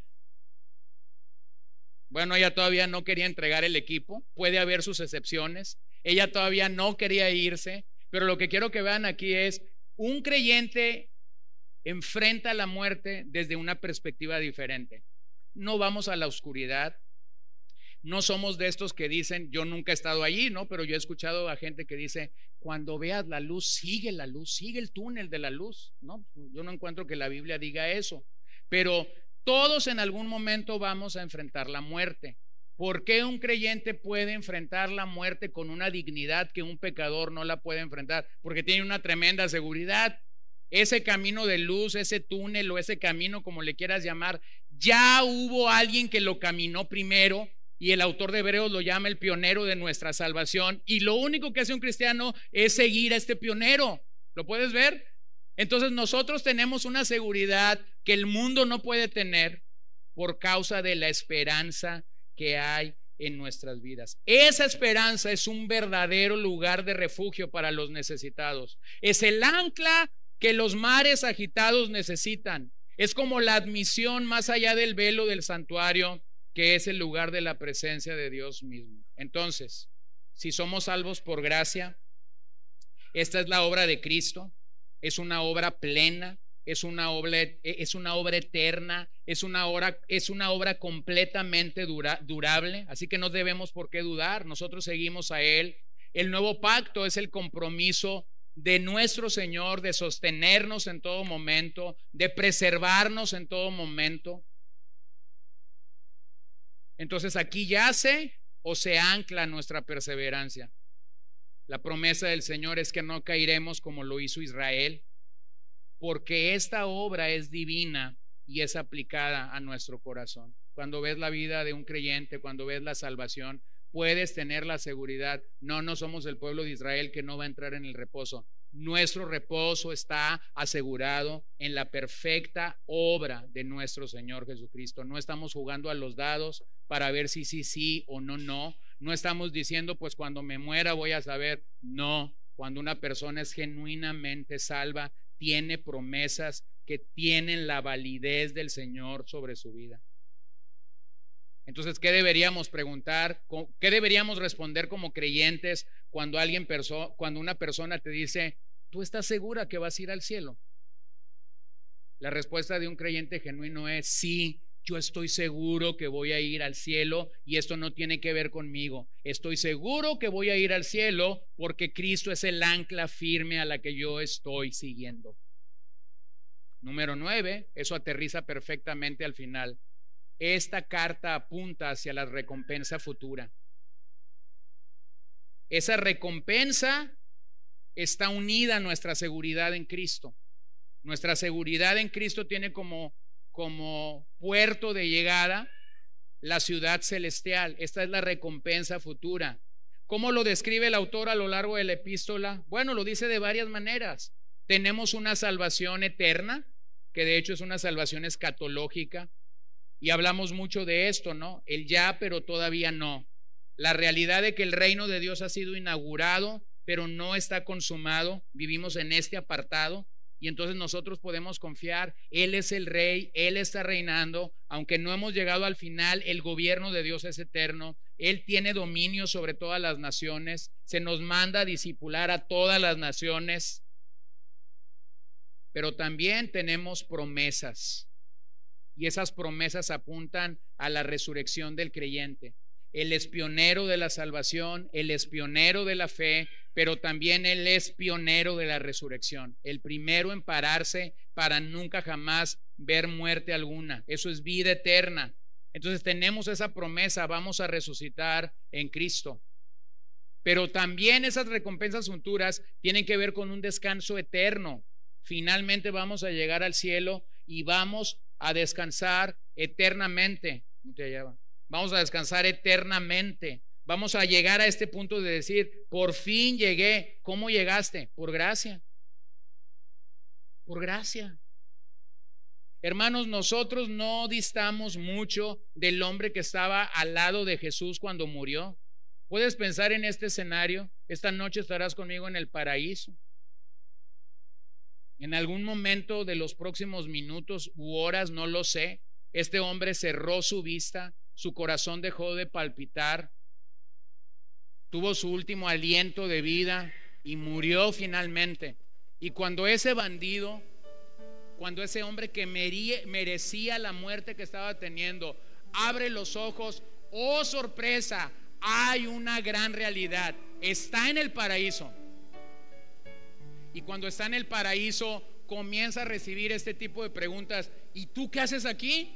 Bueno, ella todavía no quería entregar el equipo, puede haber sus excepciones. Ella todavía no quería irse, pero lo que quiero que vean aquí es un creyente enfrenta la muerte desde una perspectiva diferente. No vamos a la oscuridad. No somos de estos que dicen, yo nunca he estado allí, ¿no? Pero yo he escuchado a gente que dice, cuando veas la luz, sigue la luz, sigue el túnel de la luz, ¿no? Yo no encuentro que la Biblia diga eso, pero todos en algún momento vamos a enfrentar la muerte. ¿Por qué un creyente puede enfrentar la muerte con una dignidad que un pecador no la puede enfrentar? Porque tiene una tremenda seguridad. Ese camino de luz, ese túnel o ese camino, como le quieras llamar, ya hubo alguien que lo caminó primero. Y el autor de Hebreos lo llama el pionero de nuestra salvación. Y lo único que hace un cristiano es seguir a este pionero. ¿Lo puedes ver? Entonces nosotros tenemos una seguridad que el mundo no puede tener por causa de la esperanza que hay en nuestras vidas. Esa esperanza es un verdadero lugar de refugio para los necesitados. Es el ancla que los mares agitados necesitan. Es como la admisión más allá del velo del santuario, que es el lugar de la presencia de Dios mismo. Entonces, si somos salvos por gracia, esta es la obra de Cristo, es una obra plena, es una obra, es una obra eterna, es una obra, es una obra completamente dura, durable, así que no debemos por qué dudar, nosotros seguimos a Él. El nuevo pacto es el compromiso de nuestro Señor de sostenernos en todo momento, de preservarnos en todo momento. Entonces aquí yace o se ancla nuestra perseverancia. La promesa del Señor es que no caeremos como lo hizo Israel, porque esta obra es divina y es aplicada a nuestro corazón. Cuando ves la vida de un creyente, cuando ves la salvación, puedes tener la seguridad. No, no somos el pueblo de Israel que no va a entrar en el reposo. Nuestro reposo está asegurado en la perfecta obra de nuestro Señor Jesucristo. No estamos jugando a los dados para ver si sí, sí o no, no. No estamos diciendo, pues cuando me muera voy a saber. No, cuando una persona es genuinamente salva, tiene promesas que tienen la validez del Señor sobre su vida. Entonces, ¿qué deberíamos preguntar? ¿Qué deberíamos responder como creyentes cuando alguien perso- cuando una persona te dice, ¿tú estás segura que vas a ir al cielo? La respuesta de un creyente genuino es sí, yo estoy seguro que voy a ir al cielo y esto no tiene que ver conmigo. Estoy seguro que voy a ir al cielo porque Cristo es el ancla firme a la que yo estoy siguiendo. Número nueve, eso aterriza perfectamente al final. Esta carta apunta hacia la recompensa futura. Esa recompensa está unida a nuestra seguridad en Cristo. Nuestra seguridad en Cristo tiene como, como puerto de llegada la ciudad celestial. Esta es la recompensa futura. ¿Cómo lo describe el autor a lo largo de la epístola? Bueno, lo dice de varias maneras. Tenemos una salvación eterna, que de hecho es una salvación escatológica. Y hablamos mucho de esto, ¿no? El ya, pero todavía no. La realidad de que el reino de Dios ha sido inaugurado, pero no está consumado. Vivimos en este apartado y entonces nosotros podemos confiar. Él es el rey, Él está reinando. Aunque no hemos llegado al final, el gobierno de Dios es eterno. Él tiene dominio sobre todas las naciones. Se nos manda a discipular a todas las naciones. Pero también tenemos promesas. Y esas promesas apuntan a la resurrección del creyente. Él es pionero de la salvación, Él es pionero de la fe, pero también Él es pionero de la resurrección. El primero en pararse para nunca jamás ver muerte alguna. Eso es vida eterna. Entonces tenemos esa promesa, vamos a resucitar en Cristo. Pero también esas recompensas futuras tienen que ver con un descanso eterno. Finalmente vamos a llegar al cielo y vamos a descansar eternamente. Vamos a descansar eternamente. Vamos a llegar a este punto de decir, por fin llegué. ¿Cómo llegaste? Por gracia. Por gracia. Hermanos, nosotros no distamos mucho del hombre que estaba al lado de Jesús cuando murió. Puedes pensar en este escenario. Esta noche estarás conmigo en el paraíso. En algún momento de los próximos minutos u horas, no lo sé, este hombre cerró su vista, su corazón dejó de palpitar, tuvo su último aliento de vida y murió finalmente. Y cuando ese bandido, cuando ese hombre que merecía la muerte que estaba teniendo abre los ojos, oh sorpresa, hay una gran realidad, está en el paraíso. Y cuando está en el paraíso comienza a recibir este tipo de preguntas: ¿y tú qué haces aquí?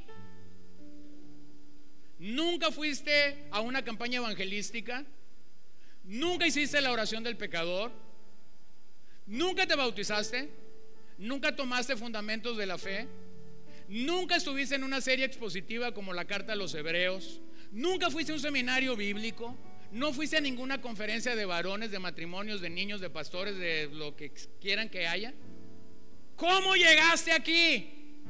¿Nunca fuiste a una campaña evangelística? ¿Nunca hiciste la oración del pecador? ¿Nunca te bautizaste? ¿Nunca tomaste fundamentos de la fe? ¿Nunca estuviste en una serie expositiva como la Carta a los Hebreos? ¿Nunca fuiste a un seminario bíblico? ¿No fuiste a ninguna conferencia de varones, de matrimonios, de niños, de pastores, de lo que quieran que haya? ¿Cómo llegaste aquí?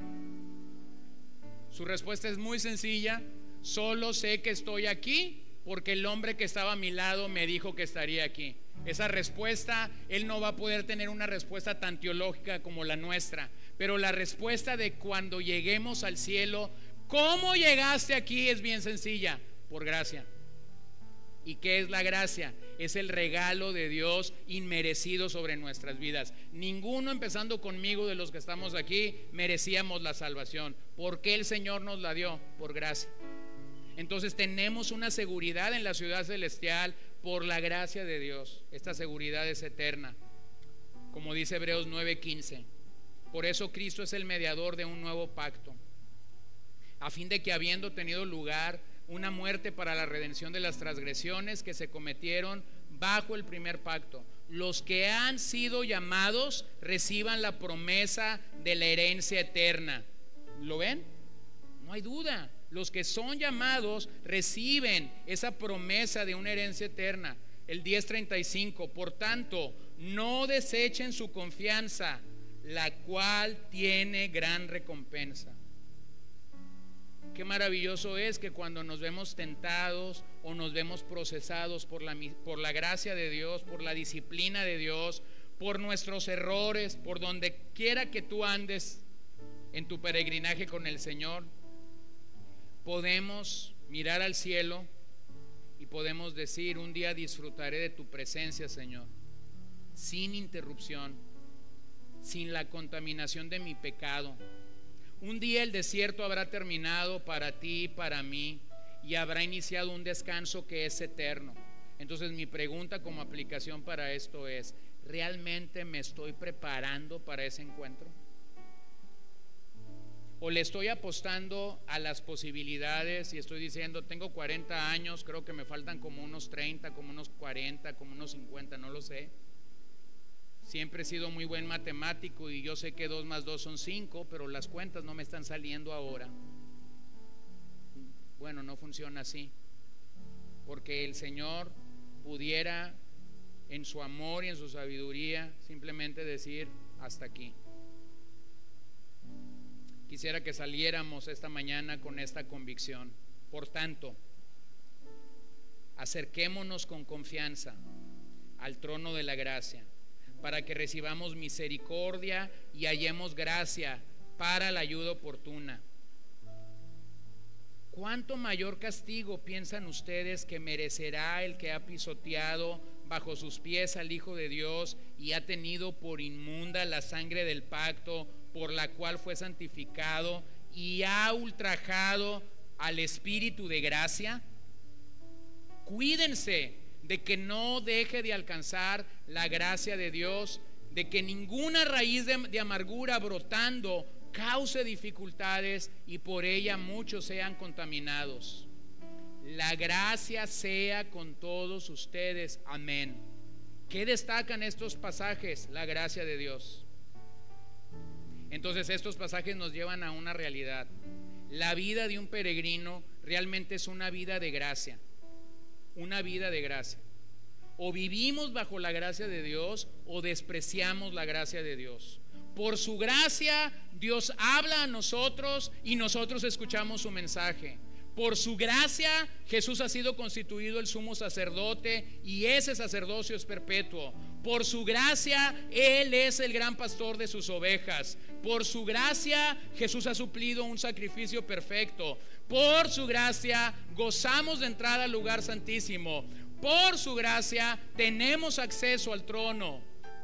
Su respuesta es muy sencilla: solo sé que estoy aquí porque el hombre que estaba a mi lado me dijo que estaría aquí. Esa respuesta, él no va a poder tener una respuesta tan teológica como la nuestra, pero la respuesta de cuando lleguemos al cielo, ¿cómo llegaste aquí?, es bien sencilla: por gracia. ¿Y qué es la gracia? Es el regalo de Dios inmerecido sobre nuestras vidas. Ninguno, empezando conmigo, de los que estamos aquí, merecíamos la salvación. ¿Por qué el Señor nos la dio? Por gracia. Entonces tenemos una seguridad en la ciudad celestial por la gracia de Dios. Esta seguridad es eterna, como dice Hebreos nueve quince. Por eso Cristo es el mediador de un nuevo pacto, a fin de que, habiendo tenido lugar una muerte para la redención de las transgresiones que se cometieron bajo el primer pacto, los que han sido llamados reciban la promesa de la herencia eterna. ¿Lo ven? No hay duda. Los que son llamados reciben esa promesa de una herencia eterna. El diez treinta y cinco: por tanto, no desechen su confianza, la cual tiene gran recompensa. Qué maravilloso es que cuando nos vemos tentados o nos vemos procesados por la, por la gracia de Dios, por la disciplina de Dios, por nuestros errores, por donde quiera que tú andes en tu peregrinaje con el Señor, podemos mirar al cielo y podemos decir: un día disfrutaré de tu presencia, Señor, sin interrupción, sin la contaminación de mi pecado. Un día el desierto habrá terminado para ti y para mí, y habrá iniciado un descanso que es eterno. Entonces mi pregunta como aplicación para esto es: ¿realmente me estoy preparando para ese encuentro? ¿O le estoy apostando a las posibilidades y estoy diciendo: tengo cuarenta años, creo que me faltan como unos treinta, como unos cuarenta, como unos cincuenta, no lo sé? Siempre he sido muy buen matemático y yo sé que dos más dos son cinco, pero las cuentas no me están saliendo ahora. Bueno, no funciona así, porque el Señor pudiera, en su amor y en su sabiduría, simplemente decir: hasta aquí. Quisiera que saliéramos esta mañana con esta convicción. Por tanto, acerquémonos con confianza al trono de la gracia, para que recibamos misericordia y hallemos gracia para la ayuda oportuna. ¿Cuánto mayor castigo piensan ustedes que merecerá el que ha pisoteado bajo sus pies al Hijo de Dios y ha tenido por inmunda la sangre del pacto, por la cual fue santificado, y ha ultrajado al Espíritu de gracia? Cuídense de que no deje de alcanzar la gracia de Dios, de que ninguna raíz de, de amargura brotando cause dificultades y por ella muchos sean contaminados. La gracia sea con todos ustedes. Amén. ¿Qué destacan estos pasajes? La gracia de Dios. Entonces estos pasajes nos llevan a una realidad. La vida de un peregrino realmente es una vida de gracia. Una vida de gracia. O vivimos bajo la gracia de Dios o despreciamos la gracia de Dios. Por su gracia Dios habla a nosotros y nosotros escuchamos su mensaje. Por su gracia Jesús ha sido constituido el sumo sacerdote y ese sacerdocio es perpetuo. Por su gracia Él es el gran pastor de sus ovejas. Por su gracia Jesús ha suplido un sacrificio perfecto. Por su gracia gozamos de entrar al lugar santísimo. Por su gracia tenemos acceso al trono.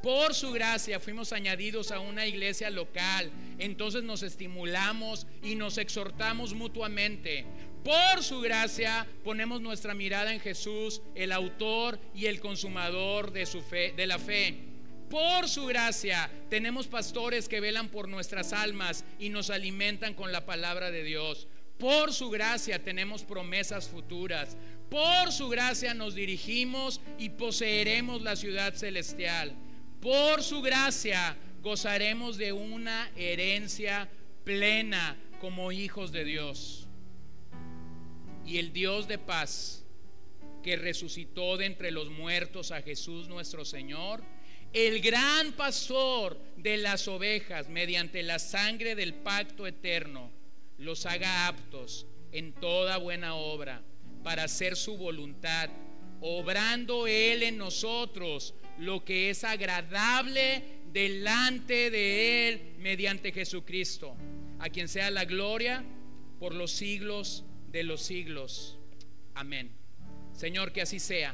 Por su gracia fuimos añadidos a una iglesia local. Entonces nos estimulamos y nos exhortamos mutuamente. Por su gracia ponemos nuestra mirada en Jesús, el autor y el consumador de su fe, de la fe. Por su gracia tenemos pastores que velan por nuestras almas y nos alimentan con la palabra de Dios. Por su gracia tenemos promesas futuras. Por su gracia nos dirigimos y poseeremos la ciudad celestial. Por su gracia gozaremos de una herencia plena como hijos de Dios. Y el Dios de paz, que resucitó de entre los muertos a Jesús nuestro Señor, el gran pastor de las ovejas, mediante la sangre del pacto eterno, los haga aptos en toda buena obra para hacer su voluntad, obrando Él en nosotros lo que es agradable delante de Él mediante Jesucristo, a quien sea la gloria por los siglos de los siglos. Amén. Señor, que así sea.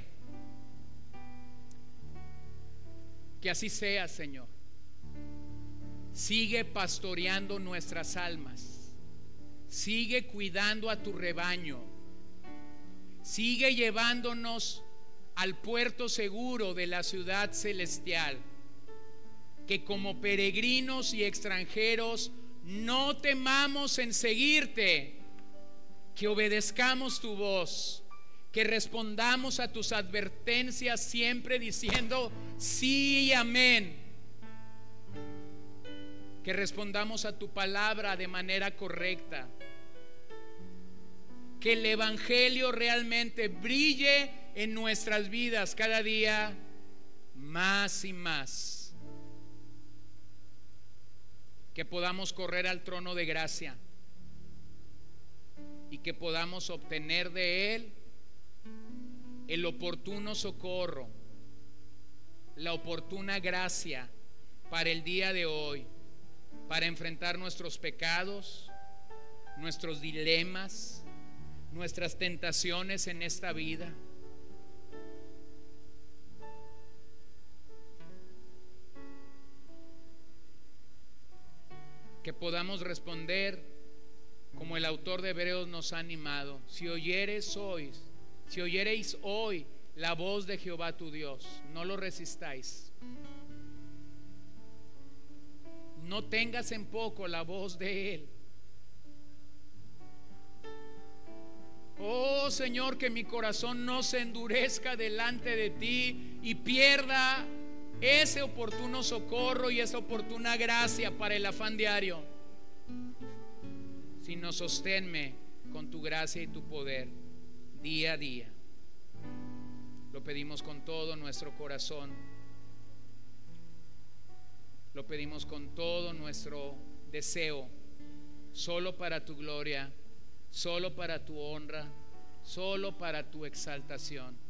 Que así sea, Señor. Sigue pastoreando nuestras almas. Sigue cuidando a tu rebaño. Sigue llevándonos al puerto seguro de la ciudad celestial. Que como peregrinos y extranjeros no temamos en seguirte. Que obedezcamos tu voz. Que respondamos a tus advertencias siempre diciendo sí y amén. Que respondamos a tu palabra de manera correcta. Que el evangelio realmente brille en nuestras vidas cada día más y más. Que podamos correr al trono de gracia y que podamos obtener de Él el oportuno socorro, la oportuna gracia para el día de hoy, para enfrentar nuestros pecados, nuestros dilemas, nuestras tentaciones en esta vida. Que podamos responder como el autor de Hebreos nos ha animado: si oyeres hoy, si oyereis hoy la voz de Jehová tu Dios, no lo resistáis. No tengas en poco la voz de Él. Oh Señor, que mi corazón no se endurezca delante de ti y pierda ese oportuno socorro y esa oportuna gracia para el afán diario, sino sosténme con tu gracia y tu poder día a día. Lo pedimos con todo nuestro corazón. Lo pedimos con todo nuestro deseo, solo para tu gloria, solo para tu honra, solo para tu exaltación.